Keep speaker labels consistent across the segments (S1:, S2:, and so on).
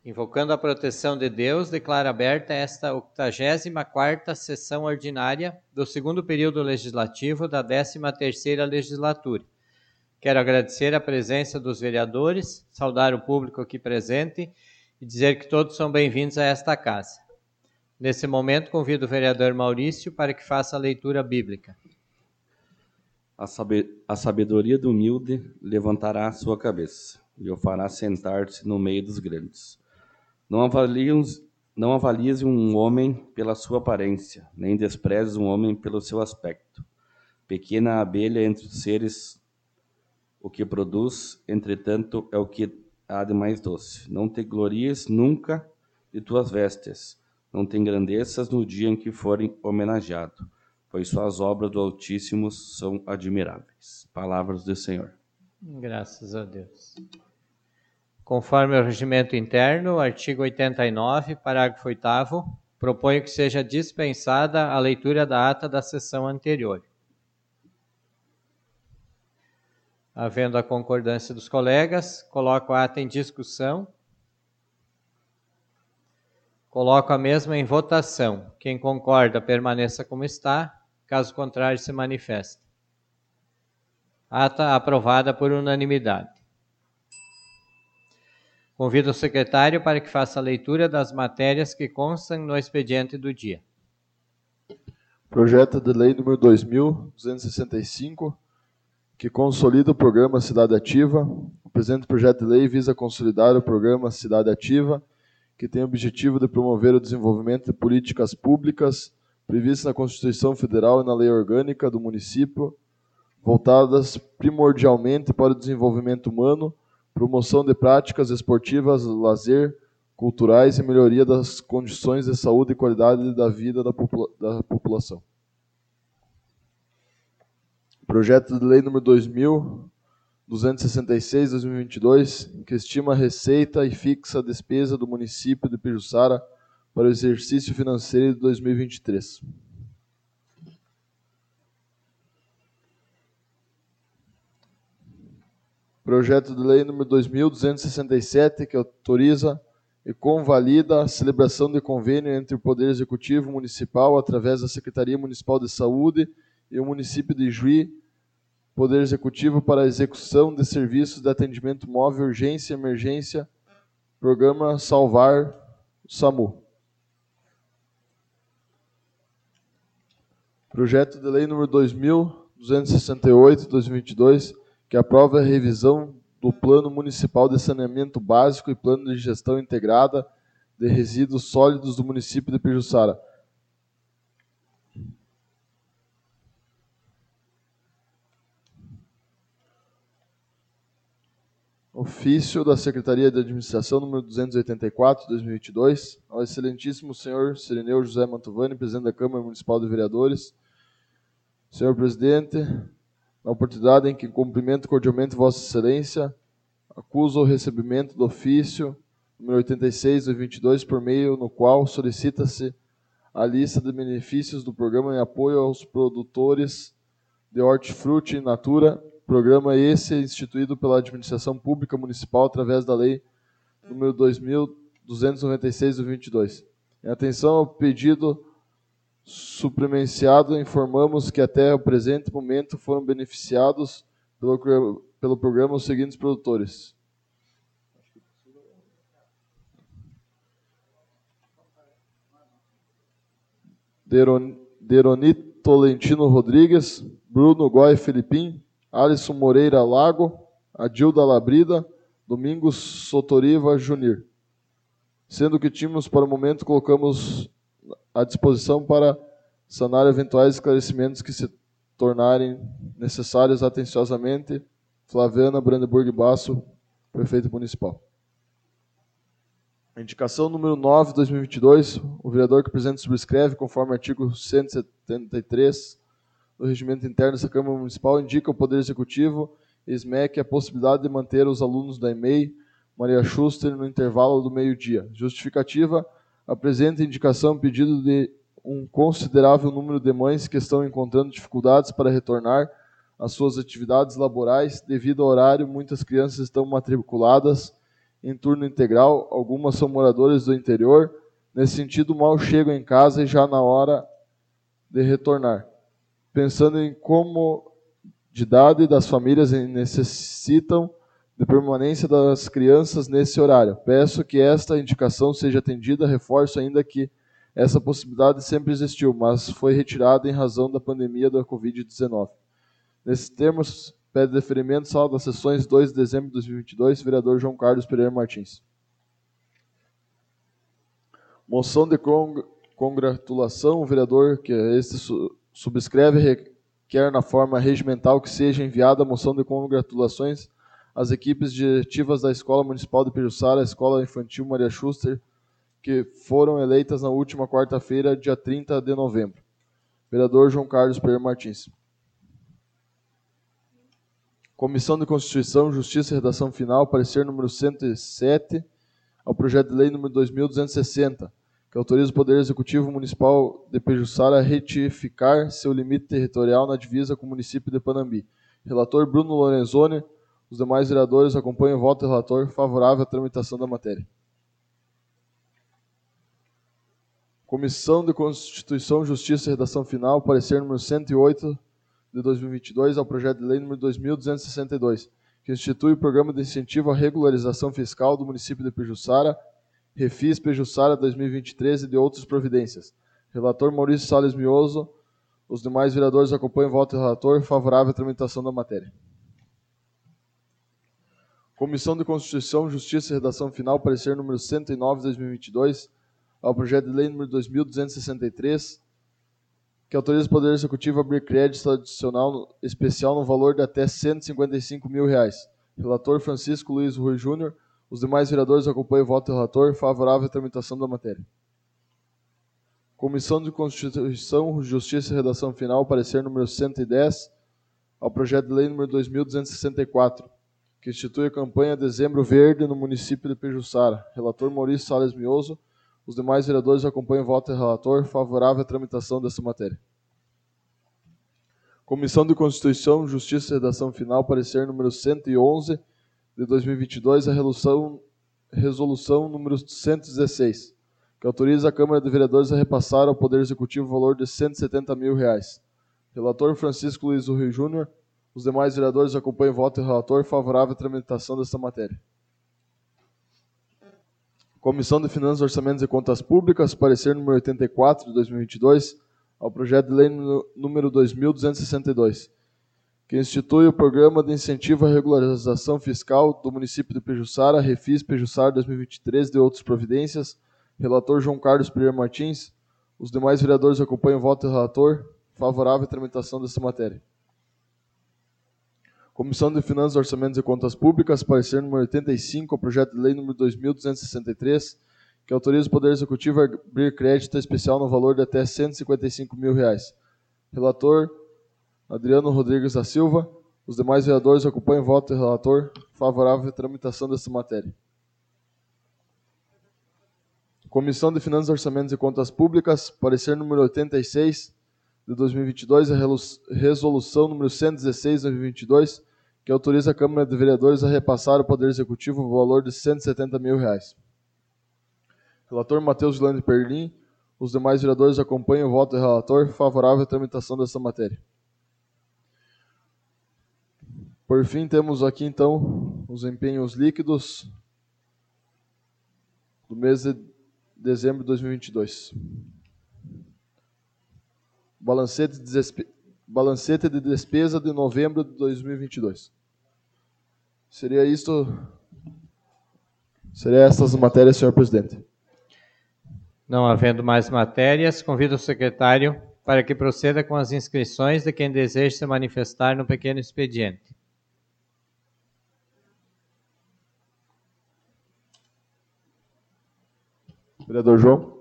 S1: Invocando a proteção de Deus, declaro aberta esta 84ª sessão ordinária do segundo período legislativo da 13ª legislatura. Quero agradecer a presença dos vereadores, saudar o público aqui presente e dizer que todos são bem-vindos a esta casa. Nesse momento, convido o vereador Maurício para que faça a leitura bíblica.
S2: A sabedoria do humilde levantará a sua cabeça e o fará sentar-se no meio dos grandes. Não avalies um homem pela sua aparência, nem desprezes um homem pelo seu aspecto. Pequena abelha entre os seres, o que produz, entretanto, é o que há de mais doce. Não te glories nunca de tuas vestes, não te engrandeças no dia em que forem homenageado, pois suas obras do Altíssimo são admiráveis. Palavras do Senhor.
S1: Graças a Deus. Conforme o regimento interno, artigo 89, parágrafo 8º, proponho que seja dispensada a leitura da ata da sessão anterior. Havendo a concordância dos colegas, coloco a ata em discussão. Coloco a mesma em votação. Quem concorda, permaneça como está. Caso contrário, se manifesta. Ata aprovada por unanimidade. Convido o secretário para que faça a leitura das matérias que constam no expediente do dia.
S3: Projeto de Lei número 2.265, que consolida o programa Cidade Ativa. O presente projeto de lei visa consolidar o programa Cidade Ativa, que tem o objetivo de promover o desenvolvimento de políticas públicas previstas na Constituição Federal e na Lei Orgânica do município, voltadas primordialmente para o desenvolvimento humano, promoção de práticas esportivas, lazer, culturais e melhoria das condições de saúde e qualidade da vida da população. Projeto de Lei número 2.266/2022, que estima a receita e fixa a despesa do município de Pijuçara para o exercício financeiro de 2023. Projeto de Lei número 2.267, que autoriza e convalida a celebração de convênio entre o Poder Executivo Municipal, através da Secretaria Municipal de Saúde, e o município de Juí, Poder Executivo, para a execução de serviços de atendimento móvel, urgência e emergência, Programa Salvar SAMU. Projeto de Lei número 2.268/2022, que aprova a revisão do Plano Municipal de Saneamento Básico e Plano de Gestão Integrada de Resíduos Sólidos do município de Pijuçara. Ofício da Secretaria de Administração número 284/2022, ao excelentíssimo senhor Cirineu José Mantovani, presidente da Câmara Municipal de Vereadores. Senhor presidente, na oportunidade em que cumprimento cordialmente Vossa Excelência, acuso o recebimento do ofício número 86/2022, por meio no qual solicita-se a lista de benefícios do programa em apoio aos produtores de hortifruti in natura, programa esse instituído pela Administração Pública Municipal através da Lei número 2.296/2022. Em atenção ao pedido supramenciado, informamos que até o presente momento foram beneficiados pelo programa os seguintes produtores: Deroni Tolentino Rodrigues, Bruno Goy Felipim, Alisson Moreira Lago, Adilda Labrida, Domingos Sotoriva Junir. Sendo que tínhamos, para o momento, colocamos à disposição para sanar eventuais esclarecimentos que se tornarem necessários atenciosamente. Flaviana Brandenburg Basso, prefeito municipal. Indicação número 9/2022, o vereador que presente subscreve, conforme artigo 173 do Regimento Interno dessa Câmara Municipal, indica ao Poder Executivo e SMEC a possibilidade de manter os alunos da EMEI Maria Schuster no intervalo do meio-dia. Justificativa: a presente indicação pedido de um considerável número de mães que estão encontrando dificuldades para retornar às suas atividades laborais devido ao horário. Muitas crianças estão matriculadas em turno integral, algumas são moradores do interior. Nesse sentido, mal chegam em casa e já na hora de retornar. Pensando em comodidade das famílias que necessitam de permanência das crianças nesse horário, peço que esta indicação seja atendida. Reforço ainda que essa possibilidade sempre existiu, mas foi retirada em razão da pandemia da Covid-19. Nesses termos, pede deferimento, sala das sessões, 2 de dezembro de 2022, vereador João Carlos Pereira Martins. Moção de congratulação, o vereador que subscreve requer na forma regimental que seja enviada a moção de congratulações às equipes diretivas da Escola Municipal de Pejuçara, a Escola Infantil Maria Schuster, que foram eleitas na última quarta-feira, dia 30 de novembro. Vereador João Carlos Pereira Martins. Comissão de Constituição, Justiça e Redação Final, parecer número 107, ao projeto de lei número 2260, que autoriza o Poder Executivo Municipal de Pejuçara a retificar seu limite territorial na divisa com o município de Panambi. Relator Bruno Lorenzoni. Os demais vereadores acompanham o voto do relator, favorável à tramitação da matéria. Comissão de Constituição, Justiça e Redação Final, parecer número 108 de 2022 ao projeto de lei número 2262, que institui o Programa de Incentivo à Regularização Fiscal do município de Pejuçara, Refis Pejuçara 2023 e de outras providências. Relator Maurício Salles Mioso. Os demais vereadores acompanham o voto do relator, favorável à tramitação da matéria. Comissão de Constituição, Justiça e Redação Final, parecer número 109 de 2022, ao projeto de lei número 2263, que autoriza o Poder Executivo a abrir crédito adicional especial no valor de até R$ 155 mil. Relator Francisco Luiz Rui Júnior. Os demais vereadores acompanham o voto do relator, favorável à tramitação da matéria. Comissão de Constituição, Justiça e Redação Final, parecer número 110, ao projeto de lei número 2264, que institui a campanha Dezembro Verde no município de Pejuçara. Relator Maurício Salles Mioso. Os demais vereadores acompanham o voto do relator, favorável à tramitação dessa matéria. Comissão de Constituição, Justiça e Redação Final, parecer número 111 de 2022, a resolução número 116, que autoriza a Câmara de Vereadores a repassar ao Poder Executivo o valor de R$ 170 mil. Relator Francisco Luiz Rui Júnior. Os demais vereadores acompanham o voto do relator, favorável à tramitação desta matéria. Comissão de Finanças, Orçamentos e Contas Públicas, parecer número 84 de 2022, ao projeto de lei número 2262, que institui o Programa de Incentivo à Regularização Fiscal do município de Pejuçara, Refis Pejuçara 2023 de outras providências. Relator João Carlos Pereira Martins. Os demais vereadores acompanham o voto do relator, favorável à tramitação desta matéria. Comissão de Finanças, Orçamentos e Contas Públicas, parecer número 85, ao projeto de lei número 2263, que autoriza o Poder Executivo a abrir crédito especial no valor de até R$ 155 mil. Relator Adriano Rodrigues da Silva. Os demais vereadores acompanham o voto do relator, favorável à tramitação desta matéria. Comissão de Finanças, Orçamentos e Contas Públicas, parecer número 86 de 2022, a resolução número 116 de 2022, que autoriza a Câmara de Vereadores a repassar ao Poder Executivo o valor de R$ 170 mil. Relator Matheus Gilande Perlim. Os demais vereadores acompanham o voto do relator, favorável à tramitação dessa matéria. Por fim, temos aqui, então, os empenhos líquidos do mês de dezembro de 2022. Balancete de despesa de novembro de 2022. Seria estas matérias, senhor presidente.
S1: Não havendo mais matérias, convido o secretário para que proceda com as inscrições de quem deseja se manifestar no pequeno expediente.
S3: Vereador João.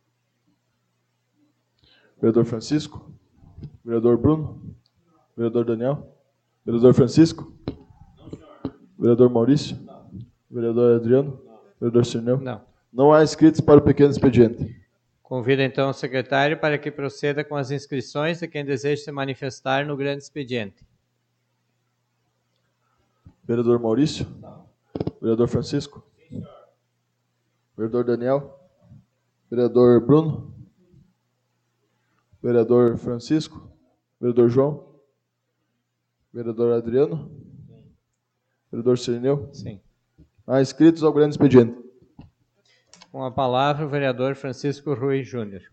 S3: Vereador Francisco. Vereador Bruno. Vereador Daniel. Vereador Francisco. Vereador Maurício. Vereador Adriano. Vereador Cirneu.
S1: Não.
S3: Não há inscritos para o pequeno expediente.
S1: Convido então o secretário para que proceda com as inscrições de quem deseja se manifestar no grande expediente.
S3: Vereador Maurício. Vereador Francisco. Vereador Daniel. Vereador Bruno. Vereador Francisco. Vereador João. Vereador Adriano. Vereador Cirineu.
S1: Sim.
S3: Há inscritos ao grande expediente.
S1: Com a palavra, o vereador Francisco Rui Júnior.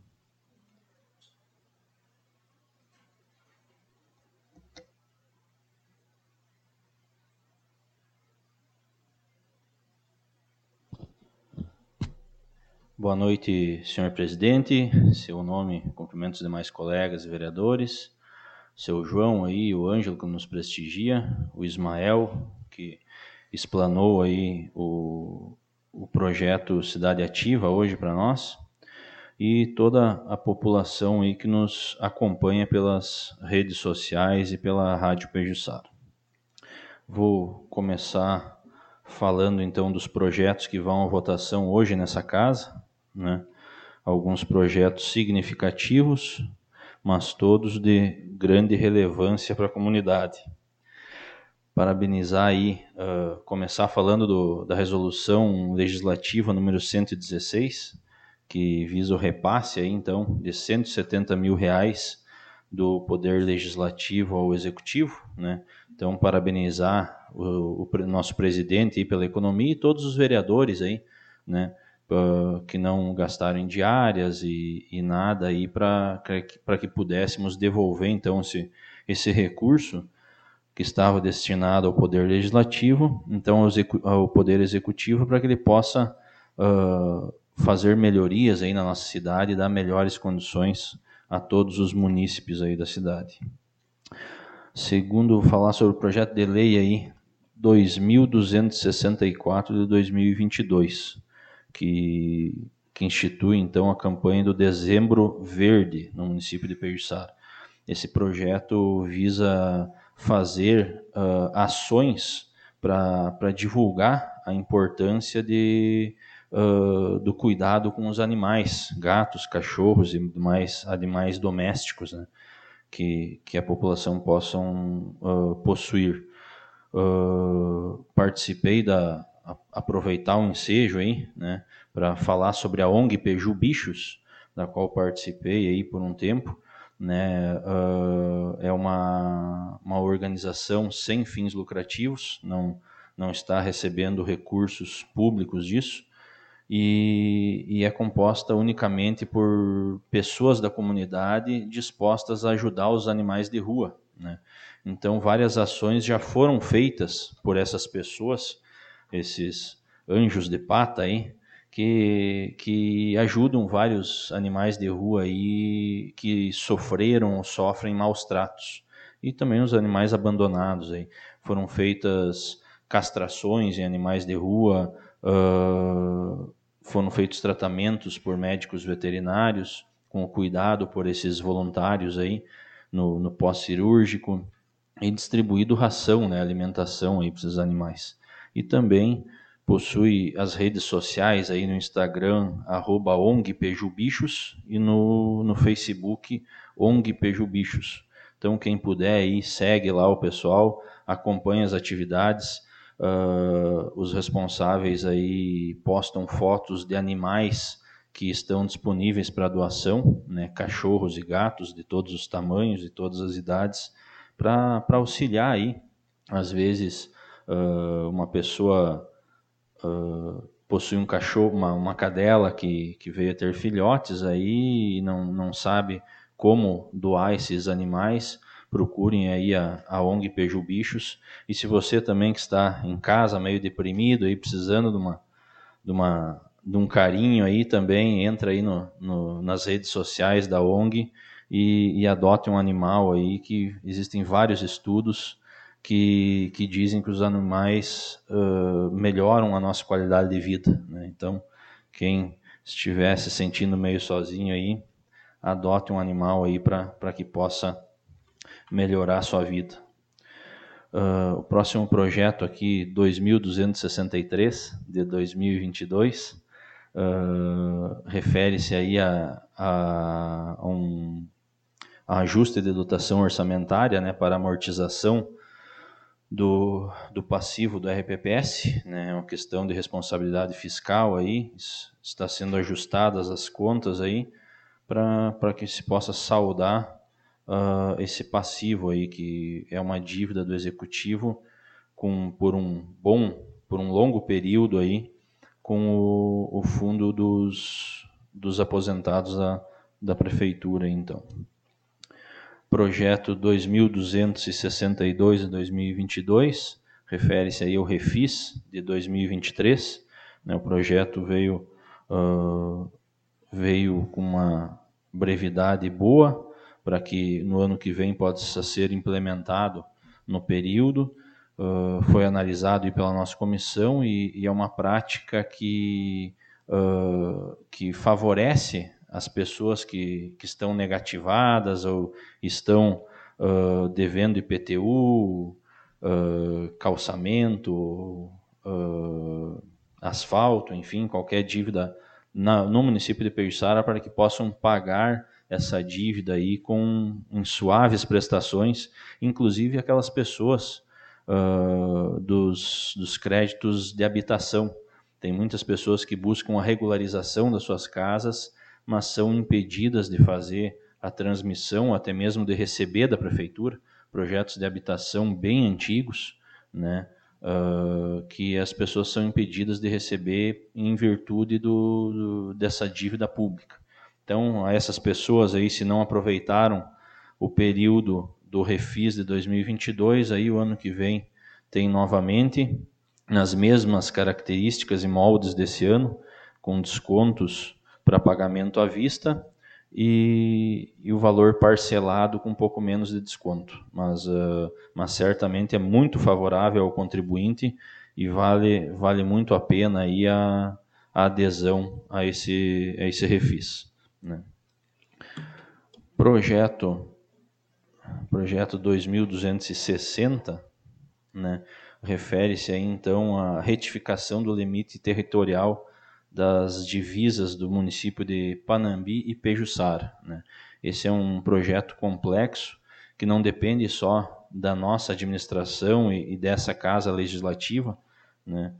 S4: Boa noite, senhor presidente, seu nome, cumprimentos dos demais colegas e vereadores, seu João aí, o Ângelo que nos prestigia, o Ismael que explanou aí o projeto Cidade Ativa hoje para nós e toda a população aí que nos acompanha pelas redes sociais e pela Rádio Pejuçara. Vou começar falando então dos projetos que vão à votação hoje nessa casa, né? Alguns projetos significativos, mas todos de grande relevância para a comunidade. Parabenizar aí, começar falando da resolução legislativa número 116, que visa o repasse aí, então, de R$170 mil do Poder Legislativo ao Executivo, né? Então, parabenizar o nosso presidente aí pela economia e todos os vereadores aí, né? Que não gastaram em diárias e nada aí para que pudéssemos devolver então esse recurso que estava destinado ao Poder Legislativo, então ao Poder Executivo, para que ele possa fazer melhorias aí na nossa cidade e dar melhores condições a todos os munícipes aí da cidade. Segundo, falar sobre o projeto de lei aí 2264 de 2022, que institui então a campanha do Dezembro Verde no município de Pejuçara. Esse projeto visa fazer ações para divulgar a importância do cuidado com os animais, gatos, cachorros e demais animais domésticos, né, que a população possa possuir. Participei aproveitar o ensejo aí, né, para falar sobre a ONG Peju Bichos, da qual participei aí por um tempo, né. É uma organização sem fins lucrativos, não está recebendo recursos públicos disso, e é composta unicamente por pessoas da comunidade dispostas a ajudar os animais de rua, né. Então, várias ações já foram feitas por essas pessoas, esses anjos de pata aí, que ajudam vários animais de rua aí que sofreram ou sofrem maus tratos. E também os animais abandonados aí. Foram feitas castrações em animais de rua, foram feitos tratamentos por médicos veterinários, com o cuidado por esses voluntários aí no pós-cirúrgico, e distribuído ração, né, alimentação aí para esses animais. E também possui as redes sociais aí no Instagram, @ONGPejuBichos, e no Facebook, ONG Pejubichos. Então, quem puder aí, segue lá o pessoal, acompanha as atividades. Os responsáveis aí postam fotos de animais que estão disponíveis para doação, né, cachorros e gatos de todos os tamanhos e todas as idades, para auxiliar aí. Às vezes, uma pessoa possui um cachorro, uma cadela que veio a ter filhotes aí e não sabe como doar esses animais. Procurem aí a ONG Peju Bichos. E se você também que está em casa meio deprimido aí, precisando de um carinho aí, também entra aí nas redes sociais da ONG e adote um animal aí, que existem vários estudos que dizem que os animais melhoram a nossa qualidade de vida, né? Então, quem estiver se sentindo meio sozinho aí, adote um animal aí para que possa melhorar a sua vida. O próximo projeto aqui, 2263, de 2022, refere-se aí a um ajuste de dotação orçamentária, né, para amortização do passivo do RPPS, né? É uma questão de responsabilidade fiscal aí, está sendo ajustadas as contas aí para que se possa saldar esse passivo aí, que é uma dívida do executivo por um longo período aí com o fundo dos aposentados da prefeitura, então. Projeto 2262 de 2022, refere-se aí ao Refis de 2023, né? O projeto veio com uma brevidade boa, para que no ano que vem possa ser implementado no período. Foi analisado aí pela nossa comissão e é uma prática que favorece as pessoas que estão negativadas ou estão devendo IPTU, calçamento, asfalto, enfim, qualquer dívida no município de Pejuçara, para que possam pagar essa dívida aí em suaves prestações, inclusive aquelas pessoas dos créditos de habitação. Tem muitas pessoas que buscam a regularização das suas casas, mas são impedidas de fazer a transmissão, até mesmo de receber da prefeitura, projetos de habitação bem antigos, né? Que as pessoas são impedidas de receber em virtude dessa dívida pública. Então, a essas pessoas aí, se não aproveitaram o período do Refis de 2022, aí o ano que vem tem novamente, nas mesmas características e moldes desse ano, com descontos para pagamento à vista e o valor parcelado com um pouco menos de desconto. Mas certamente é muito favorável ao contribuinte e vale muito a pena aí a adesão a esse Refis, né? Projeto 2260, né, refere-se aí então à retificação do limite territorial das divisas do município de Panambi e Pejuçara, né? Esse é um projeto complexo que não depende só da nossa administração e dessa casa legislativa, né?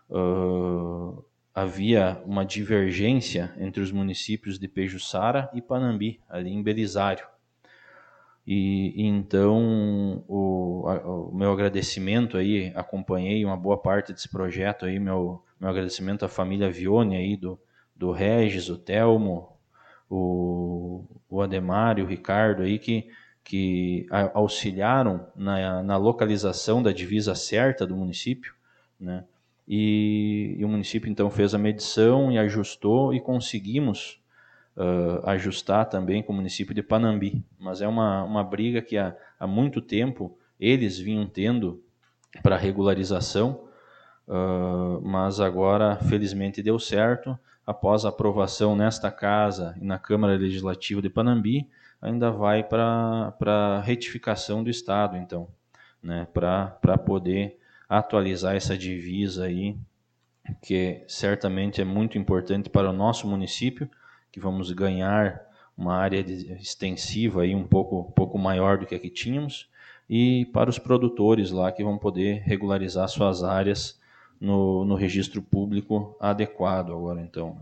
S4: Havia uma divergência entre os municípios de Pejuçara e Panambi, ali em Belisário. E então o meu agradecimento aí, acompanhei uma boa parte desse projeto aí, meu agradecimento à família Vione aí, do Regis, o Telmo, o Ademar e o Ricardo aí, que auxiliaram na localização da divisa certa do município, né? E o município então fez a medição e ajustou e conseguimos ajustar também com o município de Panambi. Mas é uma briga que há muito tempo eles vinham tendo para regularização, mas agora felizmente deu certo. Após a aprovação nesta casa e na Câmara Legislativa de Panambi, ainda vai para retificação do Estado, então, né, para poder atualizar essa divisa aí, que certamente é muito importante para o nosso município, que vamos ganhar uma área extensiva aí um pouco maior do que a que tínhamos, e para os produtores lá, que vão poder regularizar suas áreas no registro público adequado agora, então.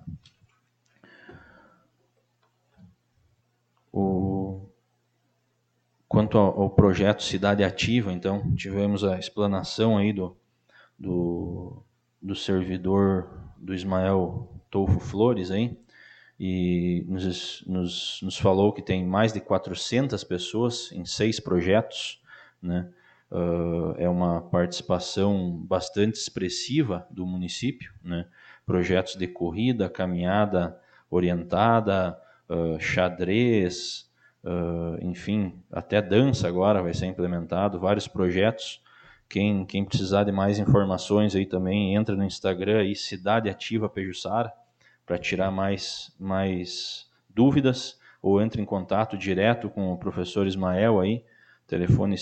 S4: Quanto ao projeto Cidade Ativa, então, tivemos a explanação aí do servidor do Ismael Tolfo Flores aí, e nos falou que tem mais de 400 pessoas em 6 projetos, né? É uma participação bastante expressiva do município, né? Projetos de corrida, caminhada orientada, xadrez, enfim, até dança agora vai ser implementado, vários projetos. Quem precisar de mais informações aí também, entra no Instagram aí, Cidade Ativa Pejuçara, para tirar mais dúvidas, ou entre em contato direto com o professor Ismael aí, telefone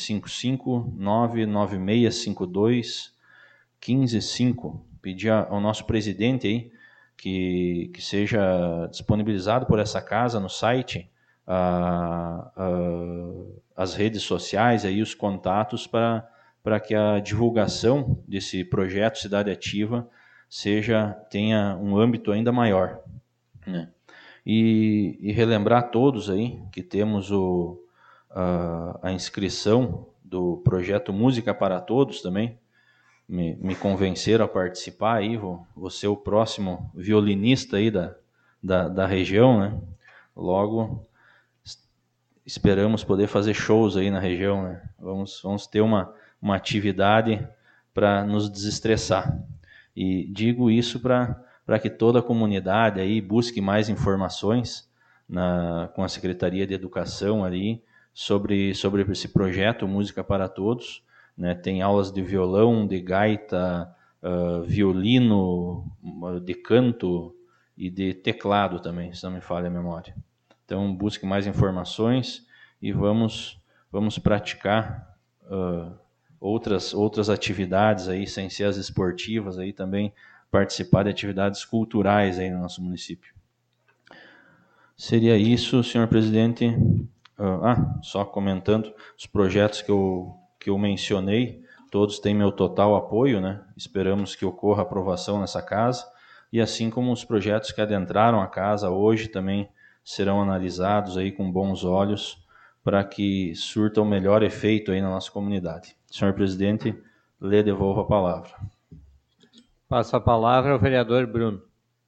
S4: 55996521505. Pedir ao nosso presidente aí que seja disponibilizado por essa casa no site as redes sociais aí, os contatos para para que a divulgação desse projeto Cidade Ativa tenha um âmbito ainda maior, né? E relembrar a todos aí que temos a inscrição do projeto Música para Todos também. Me convenceram a participar aí, vou ser o próximo violinista aí da região, né? Logo esperamos poder fazer shows aí na região, né? Vamos ter uma atividade para nos desestressar. E digo isso para que toda a comunidade aí busque mais informações com a Secretaria de Educação ali sobre esse projeto Música para Todos, né? Tem aulas de violão, de gaita, violino, de canto e de teclado também, se não me falha a memória. Então, busque mais informações e vamos praticar outras atividades aí, sem ser as esportivas, aí também participar de atividades culturais aí no nosso município. Seria isso, senhor presidente. Só comentando, os projetos que eu mencionei, todos têm meu total apoio, né? Esperamos que ocorra aprovação nessa casa, e assim como os projetos que adentraram a casa hoje também serão analisados aí com bons olhos para que surta o melhor efeito aí na nossa comunidade. Senhor presidente, lhe devolvo a palavra.
S1: Passo a palavra ao vereador Bruno.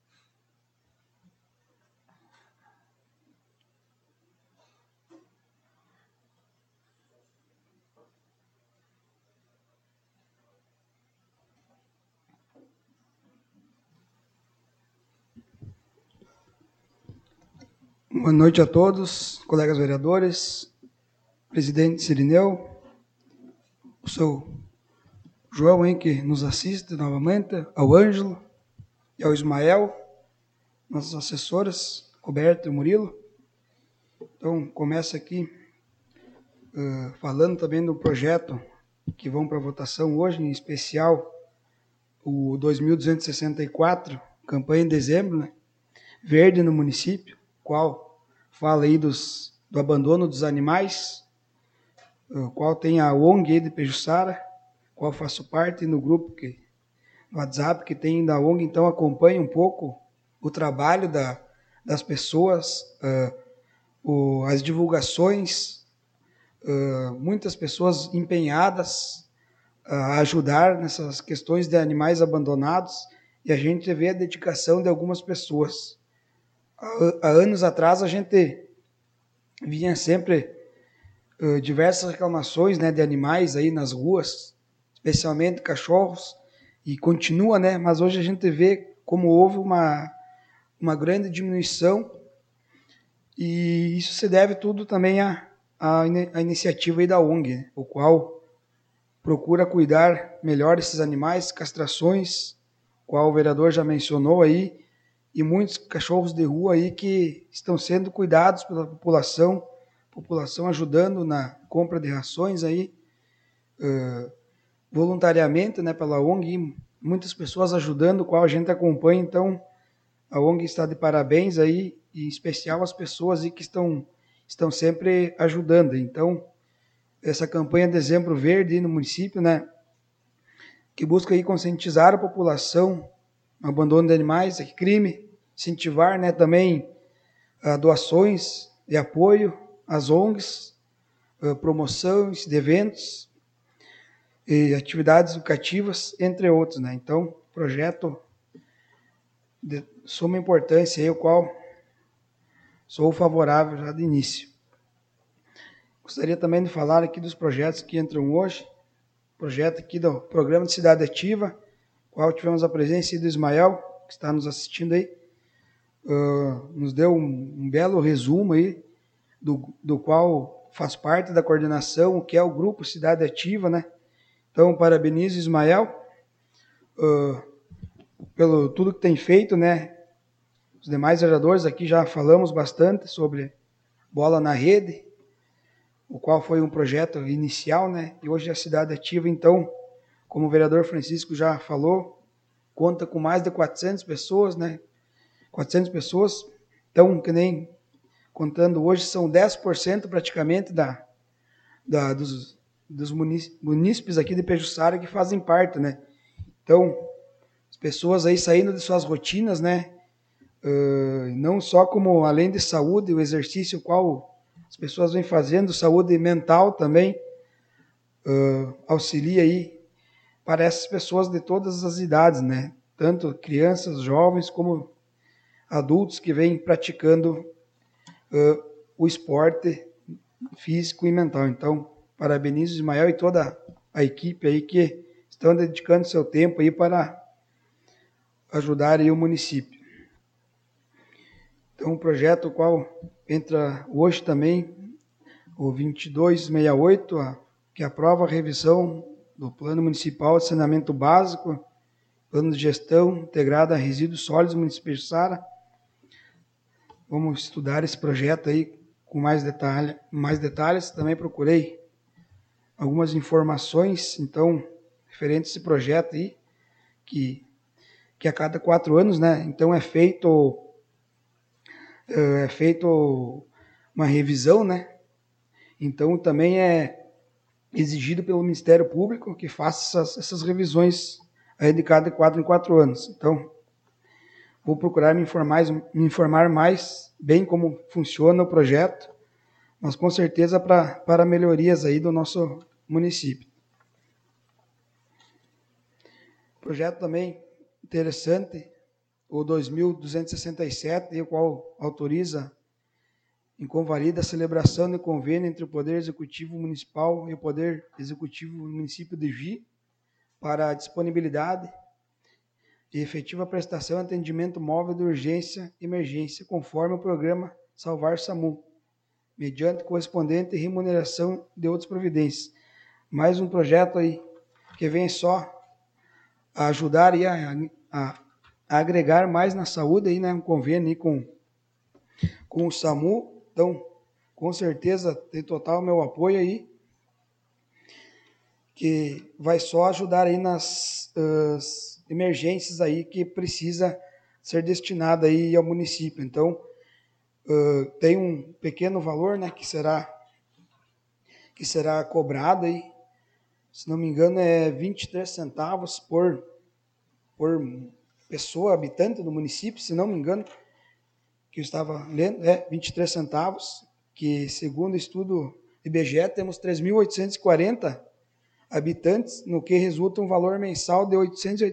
S5: Boa noite a todos, colegas vereadores, presidente Cirineu, o seu João, hein, que nos assiste novamente, ao Ângelo e ao Ismael, nossas assessoras, Roberto e Murilo. Então, começa aqui falando também do projeto que vão para votação hoje, em especial o 2264, campanha em dezembro, né? Verde no município, qual fala aí do abandono dos animais, qual tem a ONG aí de Pejuçara, qual faço parte no grupo no WhatsApp que tem da ONG, então acompanha um pouco o trabalho das pessoas, as divulgações, muitas pessoas empenhadas a ajudar nessas questões de animais abandonados, e a gente vê a dedicação de algumas pessoas. Há anos atrás a gente vinha sempre diversas reclamações, né, de animais aí nas ruas, especialmente cachorros, e continua, né, mas hoje a gente vê como houve uma grande diminuição, e isso se deve tudo também à iniciativa aí da ONG, né, o qual procura cuidar melhor desses animais, castrações, qual o vereador já mencionou aí, e muitos cachorros de rua aí que estão sendo cuidados pela população ajudando na compra de rações aí, voluntariamente, né, pela ONG, muitas pessoas ajudando, o qual a gente acompanha. Então, a ONG está de parabéns aí, e em especial as pessoas aí que estão sempre ajudando. Então, essa campanha Dezembro Verde aí no município, né, que busca aí conscientizar a população no abandono de animais, é crime, incentivar, né, também doações de apoio às ONGs, promoções de eventos e atividades educativas, entre outros, né? Então, projeto de suma importância aí, o qual sou favorável já de início. Gostaria também de falar aqui dos projetos que entram hoje, projeto aqui do Programa de Cidade Ativa, qual tivemos a presença do Ismael, que está nos assistindo aí, nos deu um belo resumo aí, do qual faz parte da coordenação, que é o Grupo Cidade Ativa, né? Então, parabenizo Ismael pelo tudo que tem feito, né? Os demais vereadores aqui já falamos bastante sobre bola na rede, o qual foi um projeto inicial, né? E hoje a Cidade Ativa, então, como o vereador Francisco já falou, conta com mais de 400 pessoas, né? 400 pessoas, então, que nem contando hoje, são 10% praticamente dos munícipes aqui de Pejuçara que fazem parte, né? Então, as pessoas aí saindo de suas rotinas, né? Não só como, além de saúde, o exercício qual as pessoas vêm fazendo, saúde mental também, auxilia aí para essas pessoas de todas as idades, né? Tanto crianças, jovens, como adultos que vêm praticando o esporte físico e mental. Então, parabenizo o Ismael e toda a equipe aí que estão dedicando seu tempo aí para ajudar aí o município. Então, o projeto qual entra hoje também, o 2268, que aprova a revisão do Plano Municipal de Saneamento Básico, Plano de Gestão Integrada a Resíduos Sólidos do município de Pejuçara. Vamos estudar esse projeto aí com mais detalhes. Também procurei algumas informações, então, referentes a esse projeto aí, que a cada 4 anos, né? Então é feito uma revisão, né? Então também é exigido pelo Ministério Público que faça essas revisões aí de cada 4 em 4 anos. Então, vou procurar me informar mais bem como funciona o projeto, mas com certeza para melhorias aí do nosso município. Projeto também interessante, o 2267, o qual autoriza em convalida a celebração de convênio entre o Poder Executivo Municipal e o Poder Executivo do município de Gi para a disponibilidade e efetiva prestação de atendimento móvel de urgência e emergência, conforme o programa Salvar SAMU, mediante correspondente remuneração de outras providências. Mais um projeto aí que vem só a ajudar e a agregar mais na saúde, aí, né, um convênio aí com o SAMU. Então, com certeza, tem total meu apoio aí, que vai só ajudar aí nas emergências aí que precisa ser destinada aí ao município. Então, tem um pequeno valor, né, que será cobrado aí, se não me engano é 23 centavos por pessoa, habitante do município, se não me engano, que eu estava lendo, 23 centavos, que segundo o estudo IBGE temos 3.840 habitantes, no que resulta um valor mensal de R$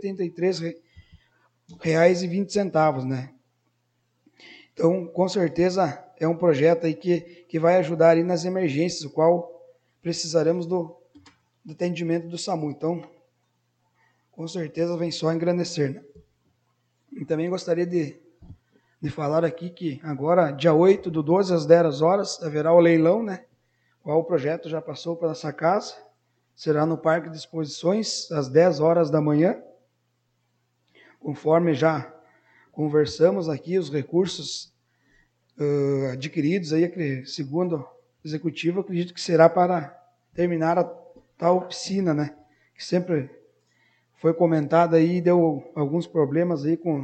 S5: 883,20, né? Então, com certeza, é um projeto aí que vai ajudar aí nas emergências, o qual precisaremos do atendimento do SAMU. Então, com certeza, vem só engrandecer, né? E também gostaria de falar aqui que agora, dia 8/12, às 10 horas, haverá o leilão, né? Qual o projeto já passou pela essa casa. Será no Parque de Exposições, às 10 horas da manhã. Conforme já conversamos aqui, os recursos adquiridos, aí, segundo o Executivo, acredito que será para terminar a tal piscina, né? Que sempre foi comentada aí e deu alguns problemas aí com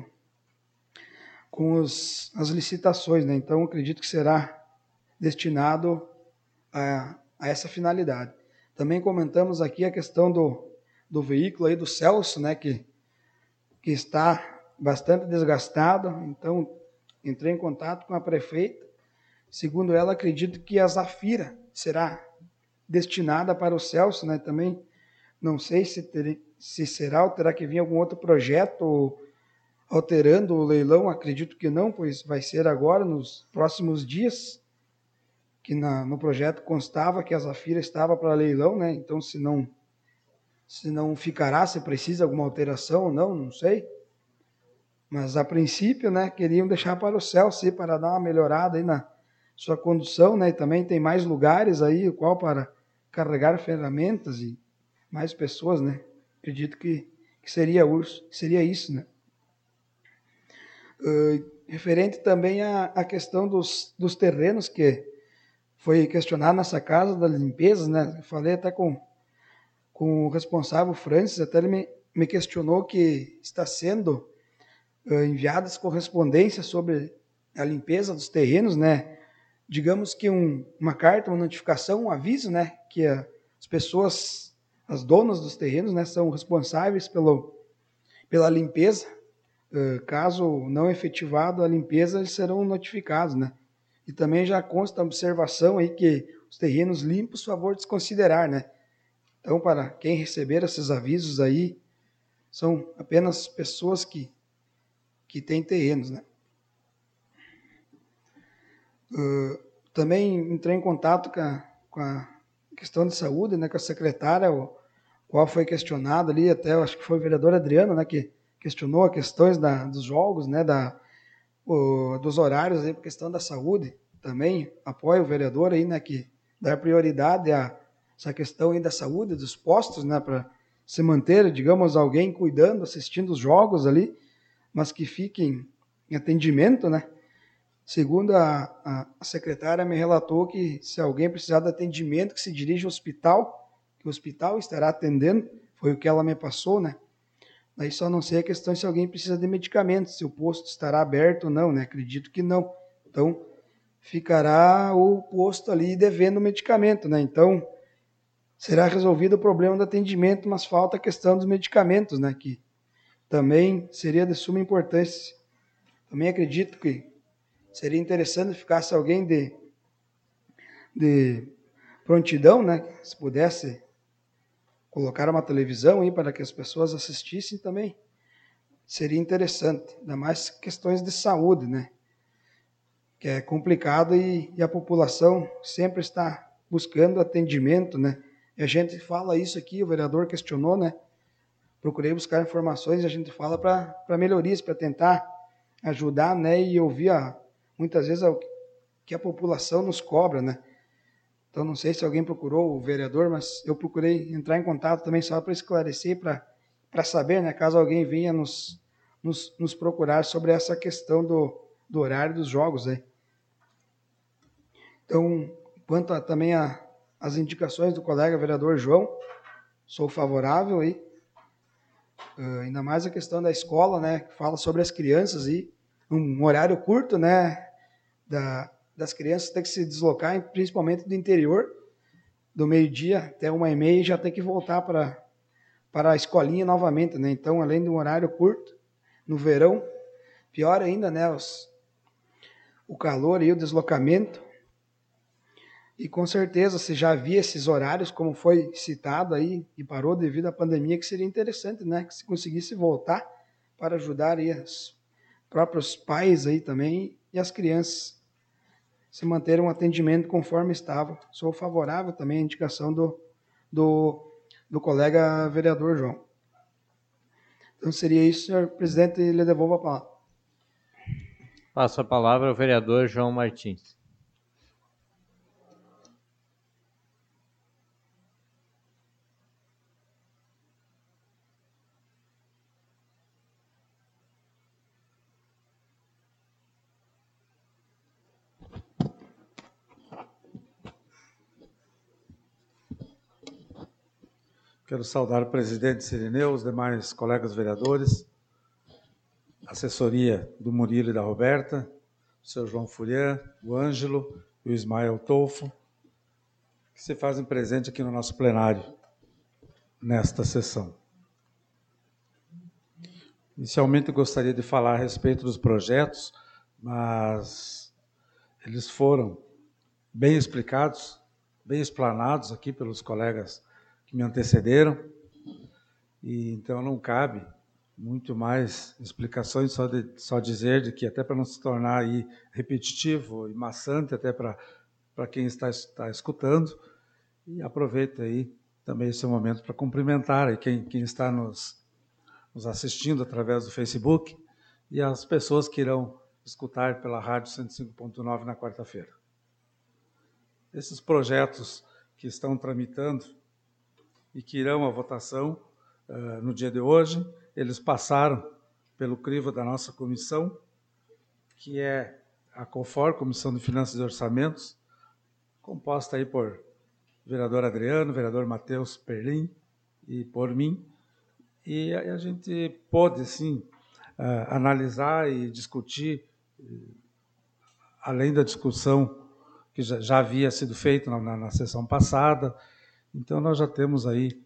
S5: as licitações, né? Então, acredito que será destinado a essa finalidade. Também comentamos aqui a questão do veículo aí do Celso, né? Que está bastante desgastado. Então, entrei em contato com a prefeita. Segundo ela, acredito que a Zafira será destinada para o Celso, né? Também não sei se será ou terá que vir algum outro projeto alterando o leilão. Acredito que não, pois vai ser agora, nos próximos dias, que no projeto constava que a Zafira estava para leilão, né? Então, se não ficará, se precisa alguma alteração ou não sei. Mas, a princípio, né, queriam deixar para o Celso, para dar uma melhorada aí na sua condução, né? E também tem mais lugares aí, o qual para carregar ferramentas e mais pessoas, né? Acredito que seria isso, né? Referente também à questão dos terrenos, que foi questionado nessa casa das limpezas, né? Falei até com o responsável, Francis, até ele me questionou que está sendo enviadas correspondências sobre a limpeza dos terrenos, né? Digamos que uma carta, uma notificação, um aviso, né? Que as as pessoas, as donas dos terrenos, né, são responsáveis pela limpeza. Caso não efetivado a limpeza, eles serão notificados, né? E também já consta a observação aí que os terrenos limpos, favor desconsiderar, né? Então, para quem receber esses avisos aí, são apenas pessoas que têm terrenos, né? Também entrei em contato com a questão de saúde, né, com a secretária, qual foi questionado ali, até eu acho que foi o vereador Adriano, né, que questionou as questões dos jogos, né, dos horários aí, por questão da saúde. Também apoio o vereador aí, né, que dá prioridade a essa questão aí da saúde, dos postos, né, para se manter, digamos, alguém cuidando, assistindo os jogos ali, mas que fiquem em atendimento, né. Segundo a secretária me relatou que se alguém precisar de atendimento, que se dirija ao hospital, que o hospital estará atendendo, foi o que ela me passou, né. Daí só não sei a questão se alguém precisa de medicamentos, se o posto estará aberto ou não, né? Acredito que não. Então, ficará o posto ali devendo medicamento, né? Então, será resolvido o problema do atendimento, mas falta a questão dos medicamentos, né? Que também seria de suma importância. Também acredito que seria interessante que ficasse alguém de prontidão, né? Se pudesse colocar uma televisão aí para que as pessoas assistissem também, seria interessante, ainda mais questões de saúde, né? Que é complicado e a população sempre está buscando atendimento, né? E a gente fala isso aqui, o vereador questionou, né? Procurei buscar informações e a gente fala para melhorias, para tentar ajudar, né? E ouvir muitas vezes o que a população nos cobra, né? Então, não sei se alguém procurou o vereador, mas eu procurei entrar em contato também só para esclarecer, para saber, né, caso alguém venha nos procurar sobre essa questão do horário dos jogos. Aí. Então, quanto também as indicações do colega vereador João, sou favorável aí. Ainda mais a questão da escola, né, que fala sobre as crianças e um horário curto, né, das crianças ter que se deslocar, principalmente do interior, do meio-dia até 1h30, e já tem que voltar para a escolinha novamente, né? Então, além de um horário curto, no verão, pior ainda, né? O calor e o deslocamento. E com certeza, se já havia esses horários, como foi citado aí, e parou devido à pandemia, que seria interessante, né? Que se conseguisse voltar para ajudar aí os próprios pais aí também e as crianças se manter um atendimento conforme estava. Sou favorável também à indicação do colega vereador João. Então seria isso, senhor presidente, e lhe devolvo a palavra.
S1: Passo a palavra ao vereador João Martins.
S6: Quero saudar o presidente Cirineu, os demais colegas vereadores, assessoria do Murilo e da Roberta, o seu João Furian, o Ângelo e o Ismael Tolfo, que se fazem presente aqui no nosso plenário, nesta sessão. Inicialmente, gostaria de falar a respeito dos projetos, mas eles foram bem explicados, bem explanados aqui pelos colegas que me antecederam, e então não cabe muito mais explicações, só dizer de que, até para não se tornar aí repetitivo e maçante, até para quem está escutando, e aproveito aí também esse momento para cumprimentar aí quem está nos assistindo através do Facebook e as pessoas que irão escutar pela Rádio 105.9 na quarta-feira. Esses projetos que estão tramitando e que irão à votação no dia de hoje, eles passaram pelo crivo da nossa comissão, que é a COFOR, Comissão de Finanças e Orçamentos, composta aí por vereador Adriano, vereador Matheus Perlim e por mim, e a gente pôde, sim, analisar e discutir, além da discussão que já havia sido feita na sessão passada, Então, nós já temos aí,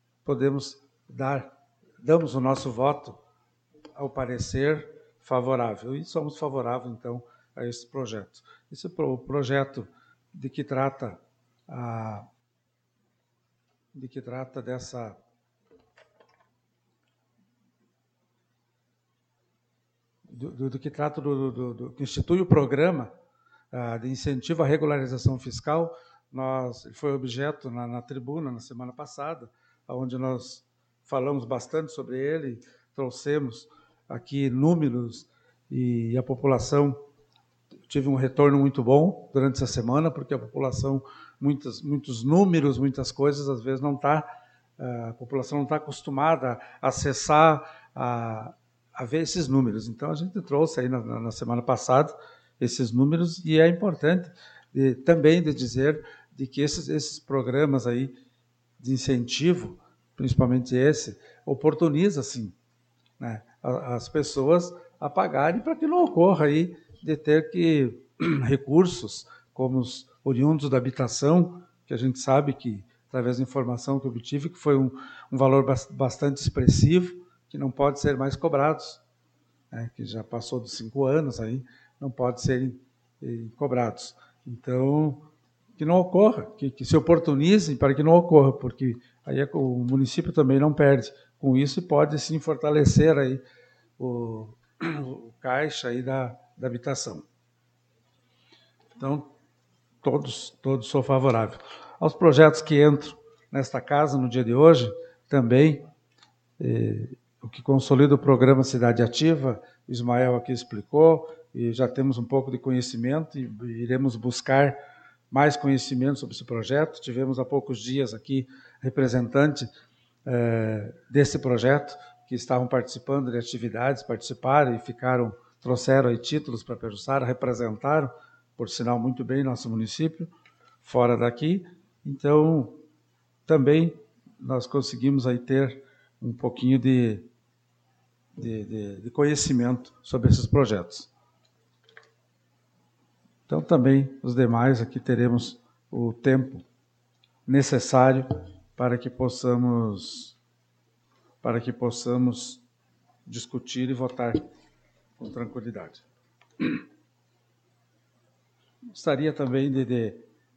S6: damos o nosso voto ao parecer favorável, e somos favoráveis, então, a esse projeto. Esse é o projeto de que trata dessa... Do que trata que institui o programa de incentivo à regularização fiscal. Ele foi objeto na tribuna na semana passada, onde nós falamos bastante sobre ele, trouxemos aqui números, e a população tive um retorno muito bom durante essa semana, porque a população, muitos números, muitas coisas, às vezes a população não está acostumada a acessar, a ver esses números. Então, a gente trouxe aí na semana passada esses números, e é importante também de dizer de que esses programas aí de incentivo, principalmente esse, oportuniza, sim, né, as pessoas a pagarem, para que não ocorra aí de ter que recursos como os oriundos da habitação, que a gente sabe que, através da informação que eu obtive, que foi um valor bastante expressivo, que não pode ser mais cobrados, né, que já passou dos 5 anos, aí não pode serem cobrados. Então, que não ocorra, que se oportunizem para que não ocorra, porque aí o município também não perde com isso, e pode sim fortalecer aí o caixa aí da habitação. Então, todos sou favorável. Aos projetos que entram nesta casa no dia de hoje, também, o que consolida o programa Cidade Ativa, o Ismael aqui explicou, e já temos um pouco de conhecimento, e iremos buscar mais conhecimento sobre esse projeto. Tivemos há poucos dias aqui representante desse projeto, que estavam participando de atividades, participaram e trouxeram aí títulos para Pejuçara, representaram, por sinal, muito bem nosso município, fora daqui. Então, também nós conseguimos aí ter um pouquinho de conhecimento sobre esses projetos. Então, também, os demais aqui teremos o tempo necessário para que possamos discutir e votar com tranquilidade. Gostaria também de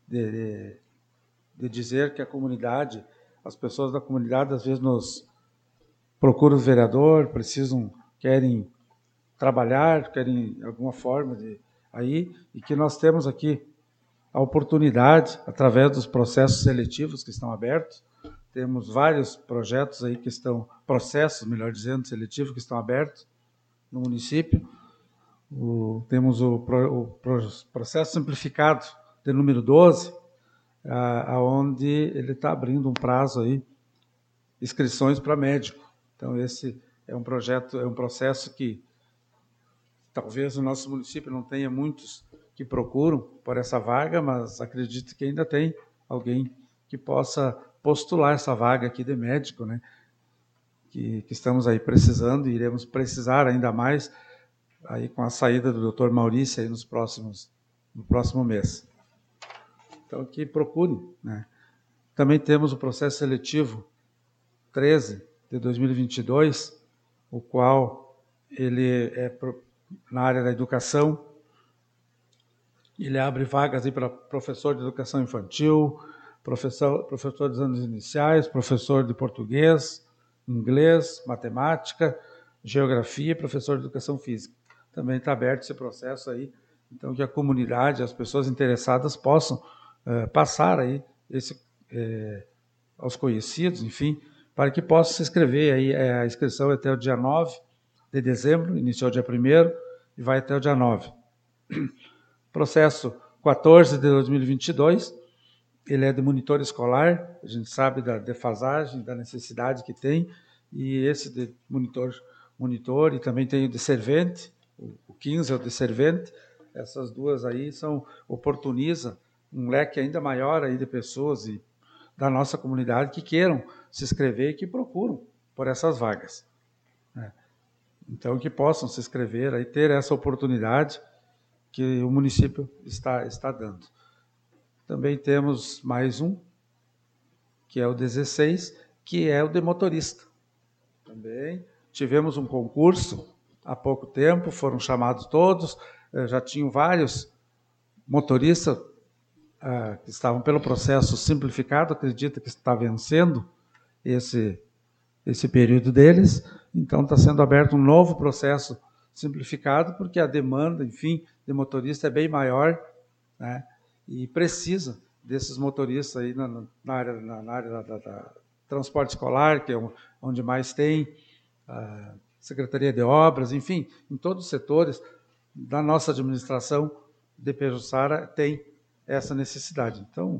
S6: dizer que a comunidade, as pessoas da comunidade, às vezes nos procuram o vereador, querem trabalhar, querem alguma forma e que nós temos aqui a oportunidade, através dos processos seletivos que estão abertos. Temos vários projetos aí processos, melhor dizendo, seletivos, que estão abertos no município. Temos o processo simplificado de número 12, onde ele está abrindo um prazo aí, inscrições para médico. Então, esse é um processo que talvez o nosso município não tenha muitos que procuram por essa vaga, mas acredito que ainda tem alguém que possa postular essa vaga aqui de médico, né? Que estamos aí precisando, e iremos precisar ainda mais aí com a saída do Dr. Maurício aí no próximo mês. Então, que procurem, né? Também temos o processo seletivo 13 de 2022, o qual ele é na área da educação. Ele abre vagas aí para professor de educação infantil, professor dos anos iniciais, professor de português, inglês, matemática, geografia e professor de educação física. Também está aberto esse processo aí, então que a comunidade, as pessoas interessadas possam passar aí aos conhecidos, enfim, para que possam se inscrever. Aí, a inscrição é até o dia 9 de dezembro, iniciou dia 1º e vai até o dia 9. Processo 14 de 2022, ele é de monitor escolar, a gente sabe da defasagem, da necessidade que tem, e esse de monitor e também tem o de servente, o 15 é o de servente. Essas duas aí oportuniza um leque ainda maior aí de pessoas da nossa comunidade que queiram se inscrever e que procuram por essas vagas, né? Então, que possam se inscrever e ter essa oportunidade que o município está dando. Também temos mais um que é o 16, que é o de motorista. Também tivemos um concurso há pouco tempo, foram chamados todos, já tinham vários motoristas que estavam pelo processo simplificado, acredito que está vencendo esse período deles, então está sendo aberto um novo processo simplificado, porque a demanda, enfim, de motorista é bem maior, né, e precisa desses motoristas aí na área da transporte escolar, que é onde mais tem, Secretaria de Obras, enfim, em todos os setores da nossa administração de Pejuçara tem essa necessidade. Então,